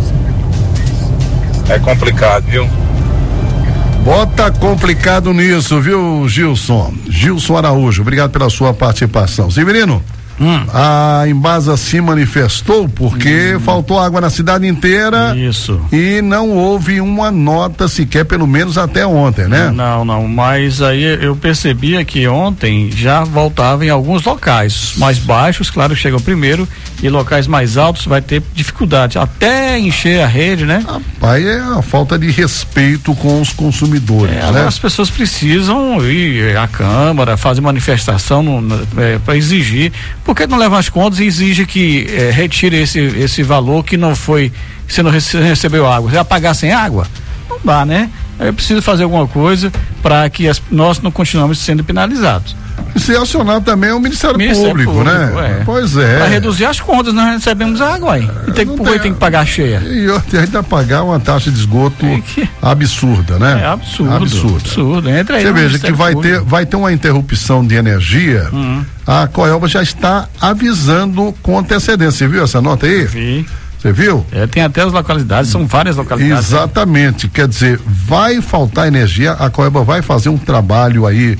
Speaker 14: É complicado, viu?
Speaker 2: Bota complicado nisso, viu, Gilson? Gilson Araújo, obrigado pela sua participação. Severino, hum. a Embasa se manifestou porque hum. faltou água na cidade inteira.
Speaker 4: Isso.
Speaker 2: E não houve uma nota sequer, pelo menos até ontem, né?
Speaker 4: Não, não, mas aí eu percebia que ontem já voltava em alguns locais mais baixos, claro, chegam primeiro, e locais mais altos vai ter dificuldade, até encher a rede, né?
Speaker 2: Rapaz, é a falta de respeito com os consumidores,
Speaker 4: é,
Speaker 2: né?
Speaker 4: As pessoas precisam ir à Câmara, fazer manifestação é, para exigir, porque não levam as contas e exige que é, retire esse, esse valor que não foi, você não rece, recebeu água, você vai pagar sem água? Não dá, né? eu preciso fazer alguma coisa para que as, nós não continuemos sendo penalizados.
Speaker 2: E se acionar também o Ministério, Ministério Público, Público, né?
Speaker 4: É.
Speaker 2: Pois é.
Speaker 4: Para reduzir as contas, nós recebemos água aí. E tem, tem, tem que pagar cheia.
Speaker 2: E ainda pagar uma taxa de esgoto que... absurda, né?
Speaker 4: É absurdo.
Speaker 2: Absurdo.
Speaker 4: Absurdo. Entra aí.
Speaker 2: Você veja que vai ter, vai ter uma interrupção de energia. Uhum. A Coelba já está avisando com antecedência. Você viu essa nota aí?
Speaker 4: Vi.
Speaker 2: Você viu?
Speaker 4: É, tem até as localidades, são várias localidades.
Speaker 2: Exatamente. Né? Quer dizer, vai faltar energia, a Coelba vai fazer um trabalho aí.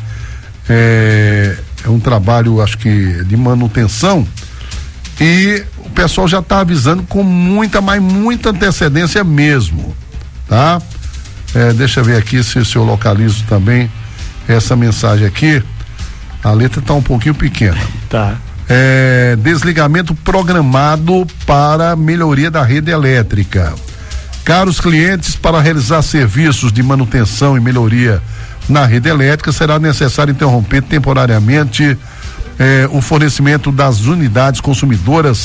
Speaker 2: É, é um trabalho, acho que de manutenção, e o pessoal já está avisando com muita, mas muita antecedência mesmo, tá? É, deixa eu ver aqui se, se eu localizo também essa mensagem aqui. A letra está um pouquinho pequena.
Speaker 4: Tá.
Speaker 2: É, desligamento programado para melhoria da rede elétrica. Caros clientes, para realizar serviços de manutenção e melhoria na rede elétrica, será necessário interromper temporariamente eh, o fornecimento das unidades consumidoras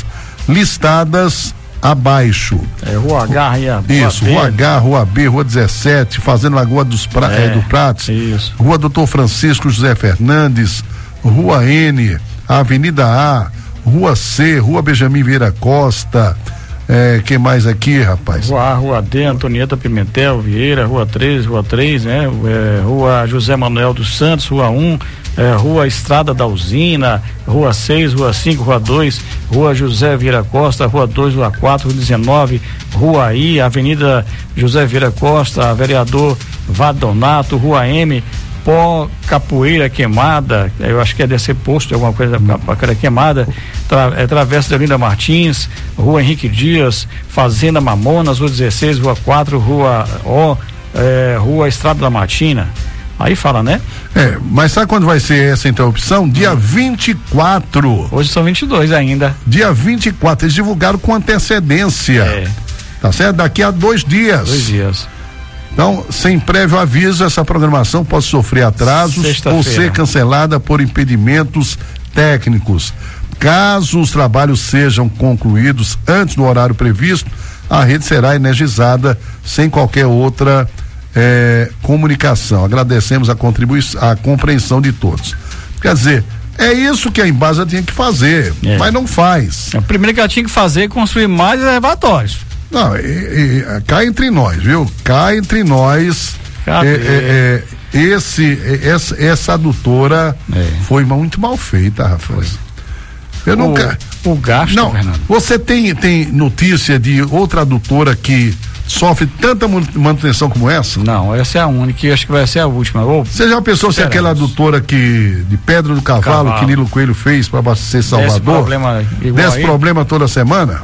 Speaker 2: listadas abaixo.
Speaker 4: É Rua H, Rua
Speaker 2: Isso,
Speaker 4: B.
Speaker 2: Rua H, Rua B, Rua dezessete, Fazenda Lagoa dos pra, é, eh, do Prates,
Speaker 4: isso.
Speaker 2: Rua Doutor Francisco José Fernandes, Rua N, Avenida A, Rua C, Rua Benjamin Vieira Costa. É, que mais aqui, rapaz?
Speaker 4: Rua A, Rua D, Antonieta Pimentel Vieira, Rua três, Rua três, né? É, Rua José Manuel dos Santos, Rua um, é, Rua Estrada da Usina, Rua seis, Rua cinco, Rua dois, Rua José Vieira Costa, Rua dois, Rua quatro, Rua dezenove, Rua I, Avenida José Vieira Costa, Vereador Vadonato, Rua M, Pó Capoeira Queimada, eu acho que é descer posto, alguma coisa para queimada, tra, é, Travessa da Linda Martins, Rua Henrique Dias, Fazenda Mamonas, Rua dezesseis, Rua quatro, Rua O, é, Rua Estrada da Matina. Aí fala, né?
Speaker 2: É, mas sabe quando vai ser essa interrupção? Dia hum. vinte e quatro.
Speaker 4: Hoje são vinte e dois ainda.
Speaker 2: Dia vinte e quatro, eles divulgaram com antecedência. É. Tá certo? Daqui a dois dias.
Speaker 4: Dois dias.
Speaker 2: Então, sem prévio aviso, essa programação pode sofrer atrasos ou ser cancelada por impedimentos técnicos. Caso os trabalhos sejam concluídos antes do horário previsto, a rede será energizada sem qualquer outra eh, comunicação. Agradecemos a contribuição, a compreensão de todos. Quer dizer, é isso que a Embasa tinha que fazer, é. mas não faz.
Speaker 4: A primeira que ela tinha que fazer é construir mais reservatórios.
Speaker 2: Não, e, e, cá entre nós, viu? Cá entre nós, é, é, é, esse, essa, essa adutora é. foi muito mal feita, rapaz. Eu
Speaker 4: o,
Speaker 2: nunca.
Speaker 4: O gasto,
Speaker 2: não,
Speaker 4: Fernando.
Speaker 2: Você tem, tem notícia de outra adutora que sofre tanta manutenção como essa?
Speaker 4: Não, essa é a única e acho que vai ser a última. Ou,
Speaker 2: Você já pensou esperamos. se aquela adutora que de Pedra do Cavalo, Cavalo. que Nilo Coelho fez para abastecer Salvador, desse problema, desse problema toda semana?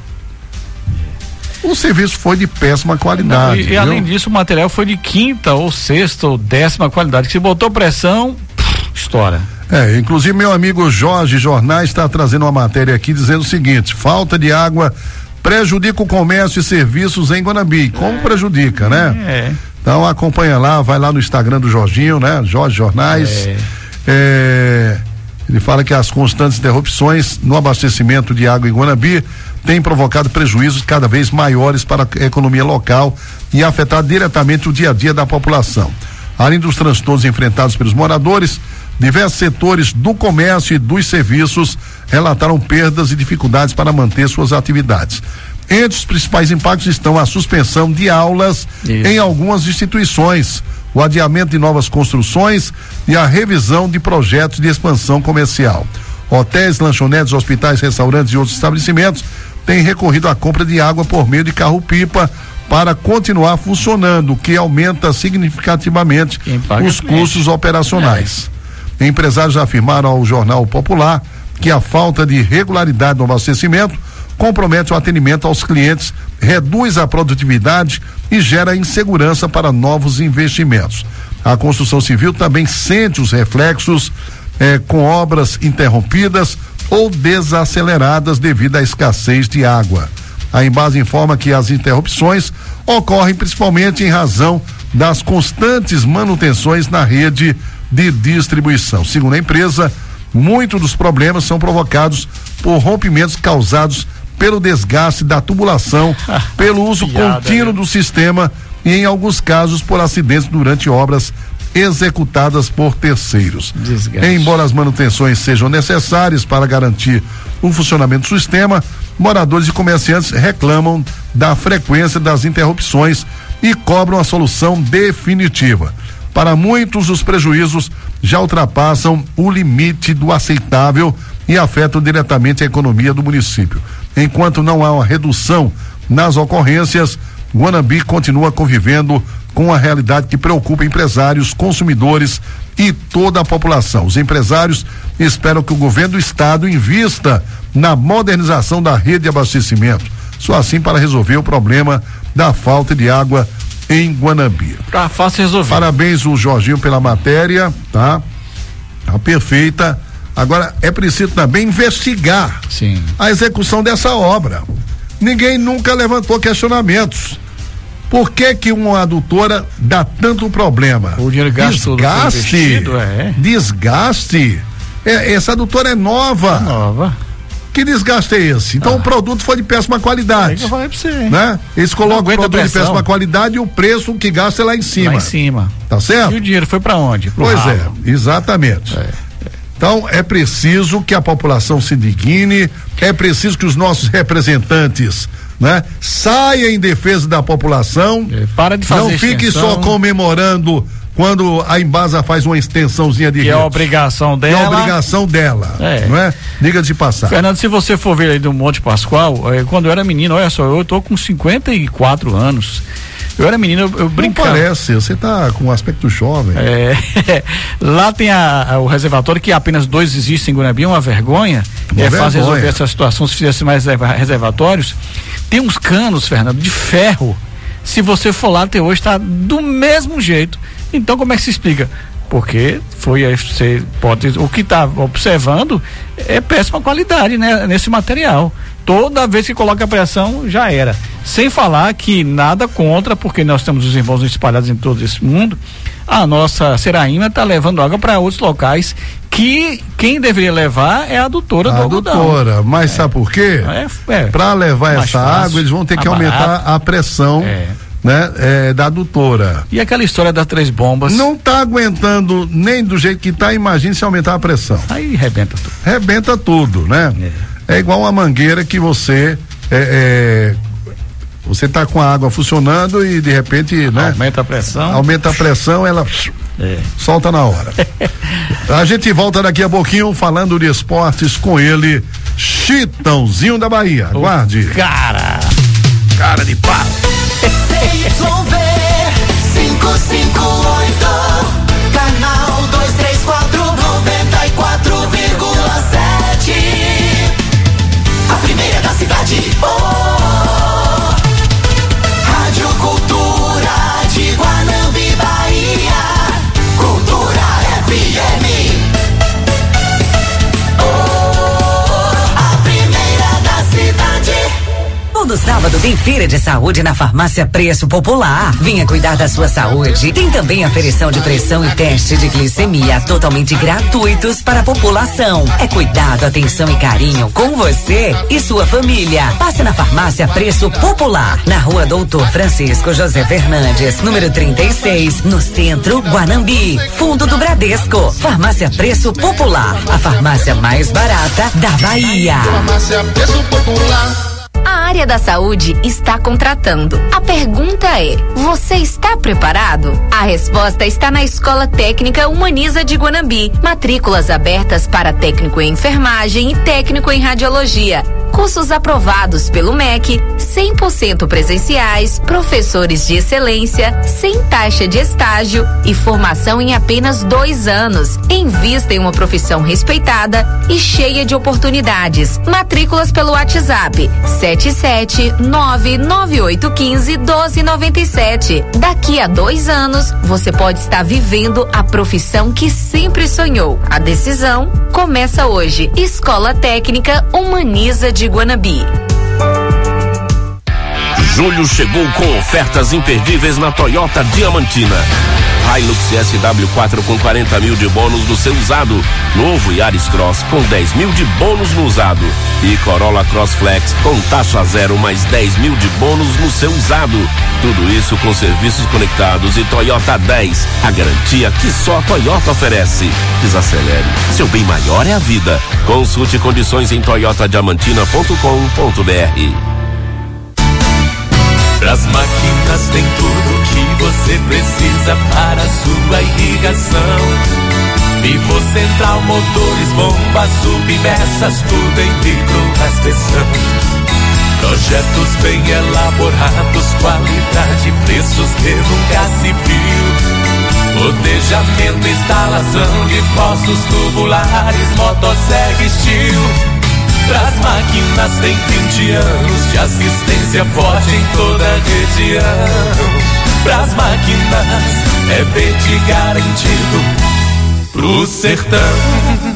Speaker 2: O serviço foi de péssima qualidade.
Speaker 4: Não, e, e além disso, o material foi de quinta ou sexta ou décima qualidade. Que se botou pressão, pff, estoura.
Speaker 2: É, inclusive meu amigo Jorge Jornais está trazendo uma matéria aqui dizendo o seguinte: falta de água prejudica o comércio e serviços em Guanabi. Como é, prejudica, né?
Speaker 4: É.
Speaker 2: Então acompanha lá, vai lá no Instagram do Jorginho, né? Jorge Jornais. É. É, ele fala que as constantes interrupções no abastecimento de água em Guanabi tem provocado prejuízos cada vez maiores para a economia local e afetado diretamente o dia a dia da população. Além dos transtornos enfrentados pelos moradores, diversos setores do comércio e dos serviços relataram perdas e dificuldades para manter suas atividades. Entre os principais impactos estão a suspensão de aulas Isso. em algumas instituições, o adiamento de novas construções e a revisão de projetos de expansão comercial. Hotéis, lanchonetes, hospitais, restaurantes e outros estabelecimentos têm recorrido à compra de água por meio de carro-pipa para continuar funcionando, o que aumenta significativamente os custos operacionais. É. Empresários afirmaram ao Jornal Popular que a falta de regularidade no abastecimento compromete o atendimento aos clientes, reduz a produtividade e gera insegurança para novos investimentos. A construção civil também sente os reflexos eh, com obras interrompidas ou desaceleradas devido à escassez de água. A Embasa informa que as interrupções ocorrem principalmente em razão das constantes manutenções na rede de distribuição. Segundo a empresa, muitos dos problemas são provocados por rompimentos causados pelo desgaste da tubulação, pelo uso Piada, contínuo né? do sistema e em alguns casos por acidentes durante obras executadas por terceiros.
Speaker 4: Desgaste.
Speaker 2: Embora as manutenções sejam necessárias para garantir o funcionamento do sistema, moradores e comerciantes reclamam da frequência das interrupções e cobram a solução definitiva. Para muitos, os prejuízos já ultrapassam o limite do aceitável e afetam diretamente a economia do município. Enquanto não há uma redução nas ocorrências, Guanambi continua convivendo com a realidade que preocupa empresários, consumidores e toda a população. Os empresários esperam que o governo do estado invista na modernização da rede de abastecimento, só assim para resolver o problema da falta de água em Guanambi.
Speaker 4: Tá fácil resolver.
Speaker 2: Parabéns o Jorginho pela matéria, tá? Tá perfeita. Agora é preciso também investigar
Speaker 4: Sim.
Speaker 2: a execução dessa obra. Ninguém nunca levantou questionamentos. Por que que uma adutora dá tanto problema?
Speaker 4: O dinheiro gasto
Speaker 2: desgaste,
Speaker 4: investido, é.
Speaker 2: desgaste. É, essa adutora é nova.
Speaker 4: É nova.
Speaker 2: Que desgaste é esse? Então ah. o produto foi de péssima qualidade.
Speaker 4: É que eu falei pra você.
Speaker 2: Né? Eles colocam o produto de péssima qualidade e o preço que gasta é lá em cima.
Speaker 4: Lá em cima.
Speaker 2: Tá certo?
Speaker 4: E o dinheiro foi pra onde? Pro
Speaker 2: pois
Speaker 4: ralo.
Speaker 2: é, exatamente. É. Então é preciso que a população se indigne, é preciso que os nossos representantes, né, saiam em defesa da população.
Speaker 4: É, para de fazer
Speaker 2: Não fique
Speaker 4: extensão.
Speaker 2: só comemorando quando a Embasa faz uma extensãozinha de
Speaker 4: que
Speaker 2: redes.
Speaker 4: é a obrigação dela.
Speaker 2: Que é a obrigação dela,
Speaker 4: é.
Speaker 2: não é? Diga de passar.
Speaker 4: Fernando, se você for ver aí do Monte Pascoal, eh, quando eu era menino, olha só, eu tô com cinquenta e quatro anos. Eu era menino, eu, eu brincava.
Speaker 2: Não parece, você tá com um aspecto jovem.
Speaker 4: É, lá tem a, a, o reservatório, que apenas dois existem em Guanambi, é uma vergonha. Uma é vergonha. Fácil resolver essa situação se fizesse mais reservatórios. Tem uns canos, Fernando, de ferro. Se você for lá até hoje, está do mesmo jeito. Então, como é que se explica? Porque foi, você pode, o que está observando é péssima qualidade, né, nesse material. Toda vez que coloca a pressão, já era. Sem falar que nada contra, porque nós temos os irmãos espalhados em todo esse mundo, a nossa Seraíma está levando água para outros locais que quem deveria levar é a adutora
Speaker 2: a
Speaker 4: do algodão.
Speaker 2: adutora, mas é. sabe por quê? É, é. Para levar essa fácil, água, eles vão ter que aumentar barato. a pressão. É. Né? É, da adutora.
Speaker 4: E aquela história das três bombas?
Speaker 2: Não tá aguentando nem do jeito que tá, imagine se aumentar a pressão.
Speaker 4: Aí rebenta tudo.
Speaker 2: Rebenta tudo, né? É, é igual uma mangueira que você é, é, você tá com a água funcionando e de repente, né?
Speaker 4: Aumenta a pressão.
Speaker 2: Aumenta a pressão, ela é. solta na hora. A gente volta daqui a pouquinho falando de esportes com ele, Chitãozinho da Bahia. Aguarde.
Speaker 4: Cara.
Speaker 2: Cara de pau.
Speaker 5: C Y V cinco cinco oito, canal dois três quatro, noventa e quatro vírgula sete. A primeira da cidade. Oh, Rádio Cultura de Guanambi, Bahia. Cultura F M. Oh, a primeira da cidade.
Speaker 15: Todo sábado tem feira de saúde na Farmácia Preço Popular. Venha cuidar da sua saúde. Tem também aferição de pressão e teste de glicemia totalmente gratuitos para a população. É cuidado, atenção e carinho com você e sua família. Passe na Farmácia Preço Popular, na Rua Doutor Francisco José Fernandes, número trinta e seis, no centro, Guanambi. Fundo do Bradesco. Farmácia Preço Popular, a farmácia mais barata da Bahia.
Speaker 5: Farmácia Preço Popular.
Speaker 16: A área da saúde está contratando. A pergunta é: você está preparado? A resposta está na Escola Técnica Humaniza de Guanambi. Matrículas abertas para técnico em enfermagem e técnico em radiologia. Cursos aprovados pelo M E C, cem por cento presenciais, professores de excelência, sem taxa de estágio e formação em apenas dois anos. Invista em uma profissão respeitada e cheia de oportunidades. Matrículas pelo WhatsApp sete sete nove nove oito um cinco doze noventa e sete. Daqui a dois anos, você pode estar vivendo a profissão que sempre sonhou. A decisão começa hoje. Escola Técnica Humaniza de Guanambi.
Speaker 17: Julho chegou com ofertas imperdíveis na Toyota Diamantina. Hilux S W quatro com quarenta mil de bônus no seu usado. Novo Yaris Cross com dez mil de bônus no usado. E Corolla Cross Flex com taxa zero mais dez mil de bônus no seu usado. Tudo isso com serviços conectados e Toyota dez. A garantia que só a Toyota oferece. Desacelere. Seu bem maior é a vida. Consulte condições em toyota diamantina ponto com ponto br.
Speaker 5: Pras máquinas tem tudo que você precisa para a sua irrigação. Pivo central, motores, bombas, submersas, tudo em micro-raspeção. Projetos bem elaborados, qualidade, preços que nunca se viu. Rodejamento, instalação de poços tubulares, motosserra Steel. Pras máquinas tem vinte anos de assistência forte em toda a região. Pras máquinas é verde garantido pro sertão.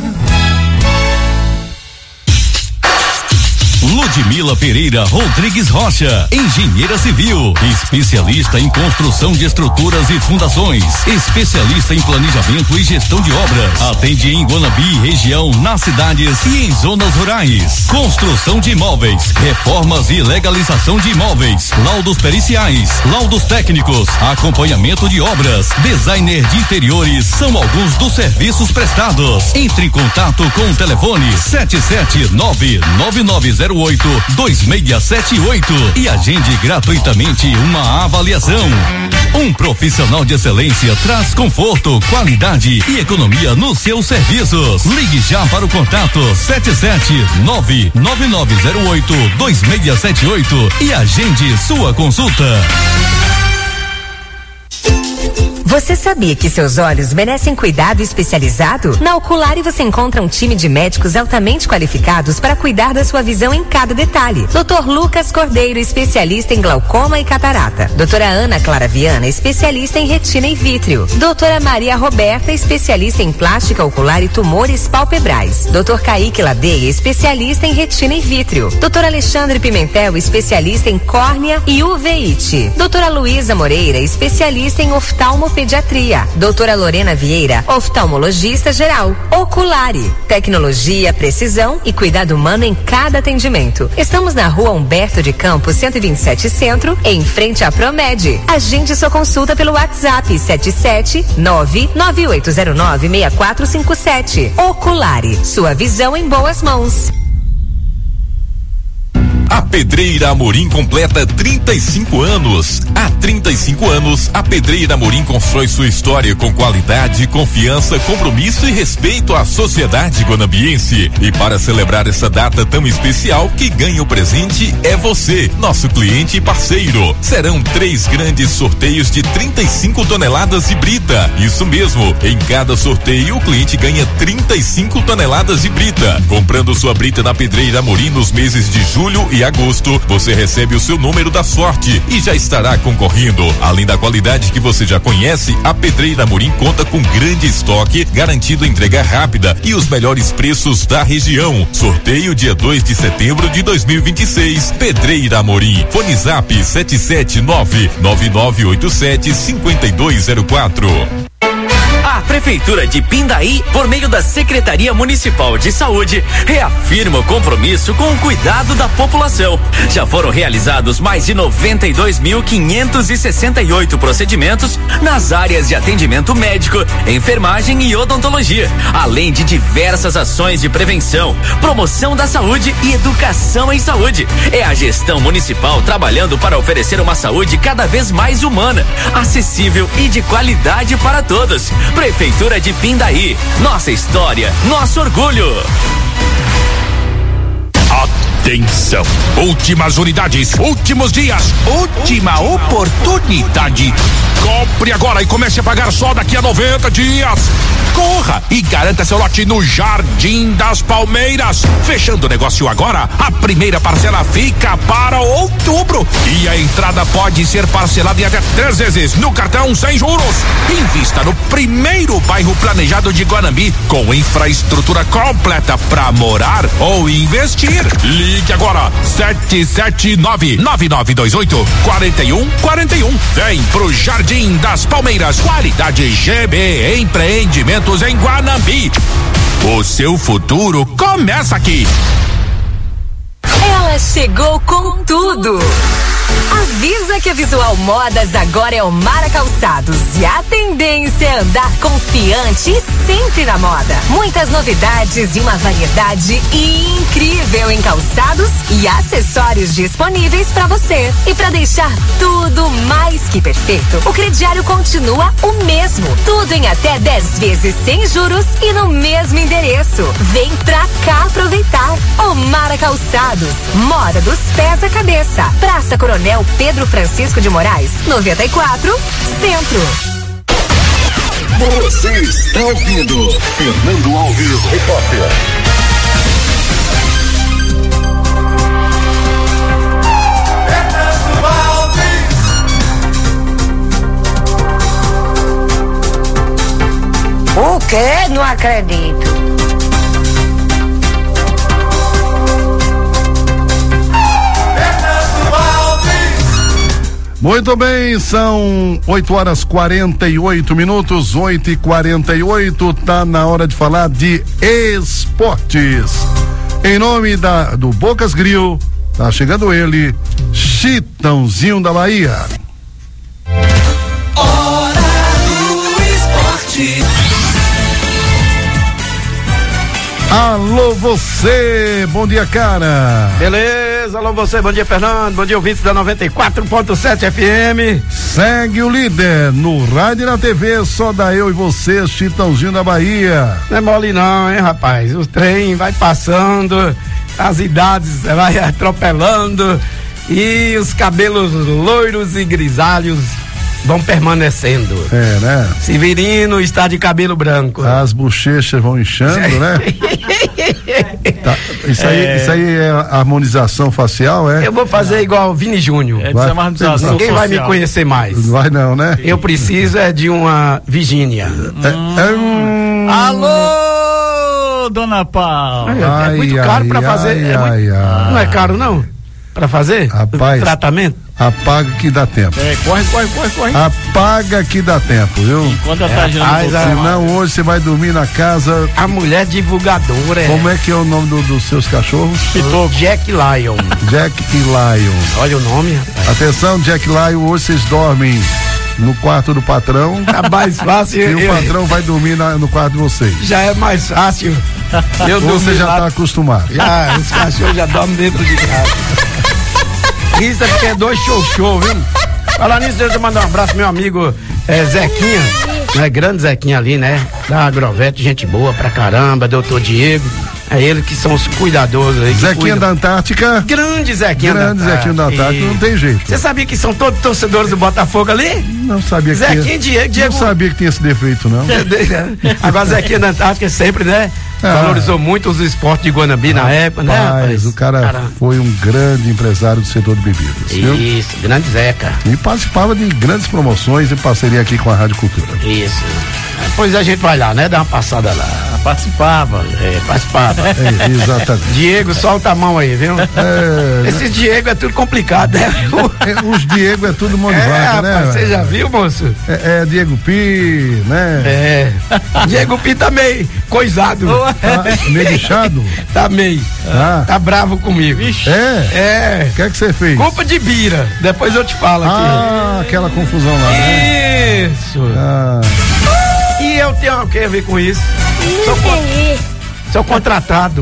Speaker 18: Ludmila Pereira Rodrigues Rocha, engenheira civil, especialista em construção de estruturas e fundações, especialista em planejamento e gestão de obras. Atende em Guanambi, região, nas cidades e em zonas rurais. Construção de imóveis, reformas e legalização de imóveis, laudos periciais, laudos técnicos, acompanhamento de obras, designer de interiores, são alguns dos serviços prestados. Entre em contato com o telefone sete sete nove nove nove zero oito dois seis sete oito e agende gratuitamente uma avaliação. Um profissional de excelência traz conforto, qualidade e economia nos seus serviços. Ligue já para o contato sete sete nove nove nove zero oito dois seis sete oito e agende sua consulta.
Speaker 19: Você sabia que seus olhos merecem cuidado especializado? Na Oculari você encontra um time de médicos altamente qualificados para cuidar da sua visão em cada detalhe. doutor Lucas Cordeiro, especialista em glaucoma e catarata. doutora Ana Clara Viana, especialista em retina e vítreo. doutora Maria Roberta, especialista em plástica ocular e tumores palpebrais. doutor Kaique Ladeia, especialista em retina e vítreo. doutor Alexandre Pimentel, especialista em córnea e uveíte. doutora Luísa Moreira, especialista em oftalmopediatria. doutora Lorena Vieira, oftalmologista geral. Oculari, tecnologia, precisão e cuidado humano em cada atendimento. Estamos na rua Humberto de Campos, cento e vinte e sete Centro, em frente à Promed. Agende sua consulta pelo WhatsApp sete sete nove nove oito zero nove seis quatro cinco sete. Oculari, sua visão em boas mãos.
Speaker 20: A Pedreira Amorim completa trinta e cinco anos. Há trinta e cinco anos, a Pedreira Amorim constrói sua história com qualidade, confiança, compromisso e respeito à sociedade guanambiense. E para celebrar essa data tão especial, que ganha o presente é você, nosso cliente e parceiro. Serão três grandes sorteios de trinta e cinco toneladas de brita. Isso mesmo, em cada sorteio o cliente ganha trinta e cinco toneladas de brita. Comprando sua brita na Pedreira Amorim nos meses de julho e agosto, você recebe o seu número da sorte e já estará concorrendo. Além da qualidade que você já conhece, a Pedreira Amorim conta com grande estoque, garantido entrega rápida e os melhores preços da região. Sorteio dia dois de setembro de dois mil e vinte e seis. Pedreira Amorim. Fone Zap sete sete nove nove nove oito sete cinco dois zero quatro.
Speaker 21: A Prefeitura de Pindaí, por meio da Secretaria Municipal de Saúde, reafirma o compromisso com o cuidado da população. Já foram realizados mais de noventa e dois mil quinhentos e sessenta e oito procedimentos nas áreas de atendimento médico, enfermagem e odontologia, além de diversas ações de prevenção, promoção da saúde e educação em saúde. É a gestão municipal trabalhando para oferecer uma saúde cada vez mais humana, acessível e de qualidade para todos. Prefeitura de Pindaí, nossa história, nosso orgulho.
Speaker 22: Atenção, últimas unidades, últimos dias, última oportunidade. Compre agora e comece a pagar só daqui a noventa dias. Corra, e garanta seu lote no Jardim das Palmeiras. Fechando o negócio agora, a primeira parcela fica para outubro e a entrada pode ser parcelada em até três vezes no cartão sem juros. Invista no primeiro bairro planejado de Guanambi com infraestrutura completa para morar ou investir. Ligue agora sete sete nove, nove nove dois oito, quatro um quatro um. Vem pro Jardim das Palmeiras. Qualidade G B Empreendimentos em Guanambi. O seu futuro começa aqui.
Speaker 19: Ela chegou com tudo. Avisa que a Visual Modas agora é Omara Calçados e a tendência é andar confiante e sempre na moda. Muitas novidades e uma variedade incrível em calçados e acessórios disponíveis para você. E para deixar tudo mais que perfeito, o crediário continua o mesmo. Tudo em até dez vezes sem juros e no mesmo endereço. Vem pra cá aproveitar. Omara Calçados, moda dos pés à cabeça. Praça Coronel Pedro Francisco de Moraes, noventa e quatro, Centro.
Speaker 6: Você está ouvindo Fernando Alves, repórter.
Speaker 1: O quê? Não acredito.
Speaker 2: Muito bem, são oito horas quarenta e oito minutos, oito e quarenta e oito, tá na hora de falar de esportes. Em nome da, do Bocas Grill, tá chegando ele, Chitãozinho da Bahia.
Speaker 5: Hora do esporte.
Speaker 2: Alô você, bom dia, cara.
Speaker 3: Beleza, alô você, bom dia, Fernando, bom dia, ouvintes da noventa e quatro ponto sete F M.
Speaker 2: Segue o líder no rádio e na T V, só dá eu e você, Chitãozinho da Bahia.
Speaker 3: Não é mole não, hein, rapaz, o trem vai passando, as idades vai atropelando e os cabelos loiros e grisalhos vão permanecendo.
Speaker 2: É, né?
Speaker 3: Severino está de cabelo branco.
Speaker 2: As bochechas vão inchando, né? Tá. Isso, é. aí, isso aí é harmonização facial, é?
Speaker 3: Eu vou fazer igual o Vini Júnior.
Speaker 4: É vai, harmonização
Speaker 3: Ninguém
Speaker 4: social.
Speaker 3: Vai me conhecer mais.
Speaker 2: Vai não, né?
Speaker 3: Eu preciso é de uma Virgínia.
Speaker 2: Hum. É, é um...
Speaker 4: Alô, dona Paula.
Speaker 3: É, é muito caro para fazer.
Speaker 2: Ai,
Speaker 3: é muito...
Speaker 2: ai, ai.
Speaker 3: Não é caro não? Para fazer?
Speaker 2: Rapaz,
Speaker 3: tratamento?
Speaker 2: Apaga que dá tempo.
Speaker 4: É, corre, corre, corre, corre.
Speaker 2: Apaga que dá tempo, viu?
Speaker 4: Enquanto ela tá girando
Speaker 2: é, senão hoje você vai dormir na casa.
Speaker 3: A mulher divulgadora. É.
Speaker 2: Como é que é o nome do, dos seus cachorros?
Speaker 3: Pitoco. Jack Lion.
Speaker 2: Jack e Lion.
Speaker 3: Olha o nome, rapaz.
Speaker 2: Atenção, Jack Lion, hoje vocês dormem no quarto do patrão.
Speaker 3: Tá mais fácil.
Speaker 2: E eu... o patrão vai dormir na, no quarto de vocês.
Speaker 3: Já é mais fácil.
Speaker 2: Eu você já lá... tá acostumado.
Speaker 3: Já, os cachorros já dormem dentro de casa. Isso é porque é dois show-show, viu? Falar nisso, deixa eu mandar um abraço pro meu amigo é, Zequinha, né? Grande Zequinha ali, né? Da Agrovete, gente boa pra caramba, doutor Diego. É ele que são os cuidadores aí.
Speaker 2: Zequinha da Antártica.
Speaker 3: Grande Zequinha
Speaker 2: da Antártica. Grande Zequinha da Antártica, e... não tem jeito.
Speaker 3: Você sabia que são todos torcedores do Botafogo ali?
Speaker 2: Não sabia que
Speaker 3: Zequinha
Speaker 2: tinha.
Speaker 3: Diego, Diego.
Speaker 2: Não sabia que tinha esse defeito, não.
Speaker 3: Agora Zequinha da Antártica sempre, né? Ah, valorizou muito os esportes de Guanambi ah, na época, né?
Speaker 2: Mas o cara Caramba. foi um grande empresário do setor de bebidas.
Speaker 3: Isso, viu? Grande Zeca.
Speaker 2: E participava de grandes promoções em parceria aqui com a Rádio Cultura.
Speaker 3: Isso. Depois a gente vai lá, né? Dá uma passada lá.
Speaker 4: Participava.
Speaker 3: É, participava.
Speaker 2: É, exatamente.
Speaker 3: Diego, solta a mão aí, viu? É, Esse Diego é tudo complicado, né?
Speaker 2: Os Diego é tudo mão de
Speaker 3: é,
Speaker 2: vaca, né?
Speaker 3: Você já viu, moço?
Speaker 2: É, é Diego Pi, né?
Speaker 3: É. Diego Pi tá meio coisado.
Speaker 2: Tá meio bichado?
Speaker 3: Tá meio. Ah. Tá bravo comigo.
Speaker 2: Ixi. É?
Speaker 3: É.
Speaker 2: O que é que você fez?
Speaker 3: Culpa de Bira. Depois eu te falo aqui.
Speaker 2: Ah, aquela confusão lá, né?
Speaker 3: Isso.
Speaker 2: Ah.
Speaker 3: E eu tenho o que a ver com isso?
Speaker 1: Não
Speaker 3: sou,
Speaker 1: entendi.
Speaker 3: Sou contratado.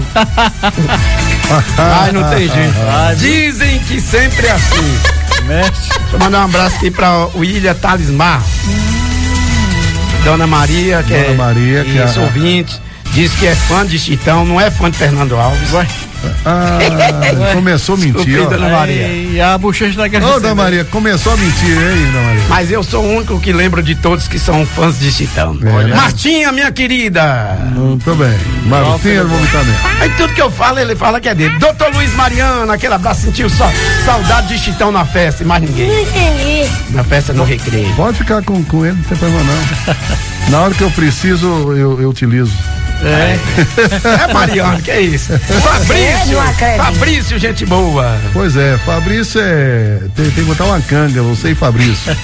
Speaker 3: Ai, não tem jeito. Dizem que sempre é assim. Deixa eu mandar um abraço aqui pra William Talismar. Hum. Dona Maria, que
Speaker 2: Dona
Speaker 3: é
Speaker 2: Maria, que
Speaker 3: isso,
Speaker 2: é
Speaker 3: ouvinte. diz que é fã de Chitão, não é fã de Fernando Alves. Ué.
Speaker 2: Ah, começou a mentir, ó.
Speaker 3: Dona Maria.
Speaker 4: E a bochecha da guerra.
Speaker 2: Ô, Dona Maria, começou a mentir, hein, Dona Maria?
Speaker 3: Mas eu sou o único que lembro de todos que são fãs de Chitão.
Speaker 2: É,
Speaker 3: Martinha, minha querida.
Speaker 2: Muito bem. Martinha, vou botar mesmo.
Speaker 3: Aí tudo que eu falo, ele fala que é dele. Doutor Luiz Mariano, aquele abraço, sentiu só saudade de Chitão na festa e mais ninguém.
Speaker 1: Não entendi.
Speaker 3: Na festa no recreio.
Speaker 2: Pode ficar com, com ele, não tem problema não. Na hora que eu preciso, eu, eu utilizo.
Speaker 3: É. É, Mariano, que é isso? Fabrício, Fabrício, gente boa.
Speaker 2: Pois é, Fabrício é. Tem, tem que botar uma canga, você e Fabrício.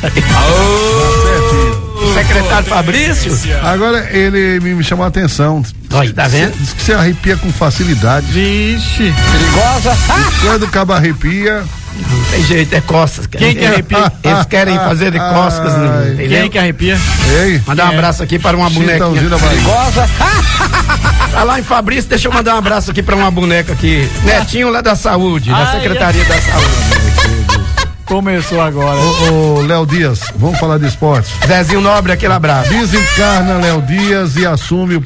Speaker 3: Oh, secretário Fabrício?
Speaker 2: Agora ele me, me chamou a atenção.
Speaker 3: Olha, tá vendo?
Speaker 2: Diz que você arrepia com facilidade.
Speaker 4: Vixe.
Speaker 3: Perigosa.
Speaker 2: E quando o cabo arrepia.
Speaker 3: Não tem jeito, é costas.
Speaker 4: Quem que arrepia?
Speaker 3: Eles querem fazer de costas,
Speaker 2: Ai,
Speaker 3: entendeu?
Speaker 4: Quem que arrepia?
Speaker 2: Ei.
Speaker 3: Mandar um abraço aqui para uma bonequinha perigosa. Tá lá em Fabrício, deixa eu mandar um abraço aqui para uma boneca aqui. Netinho lá da saúde, da Secretaria da Saúde.
Speaker 4: Começou agora.
Speaker 2: Ô, ô Léo Dias, vamos falar de esporte.
Speaker 3: Zezinho Nobre, aquele abraço.
Speaker 2: Desencarna Léo Dias e assume o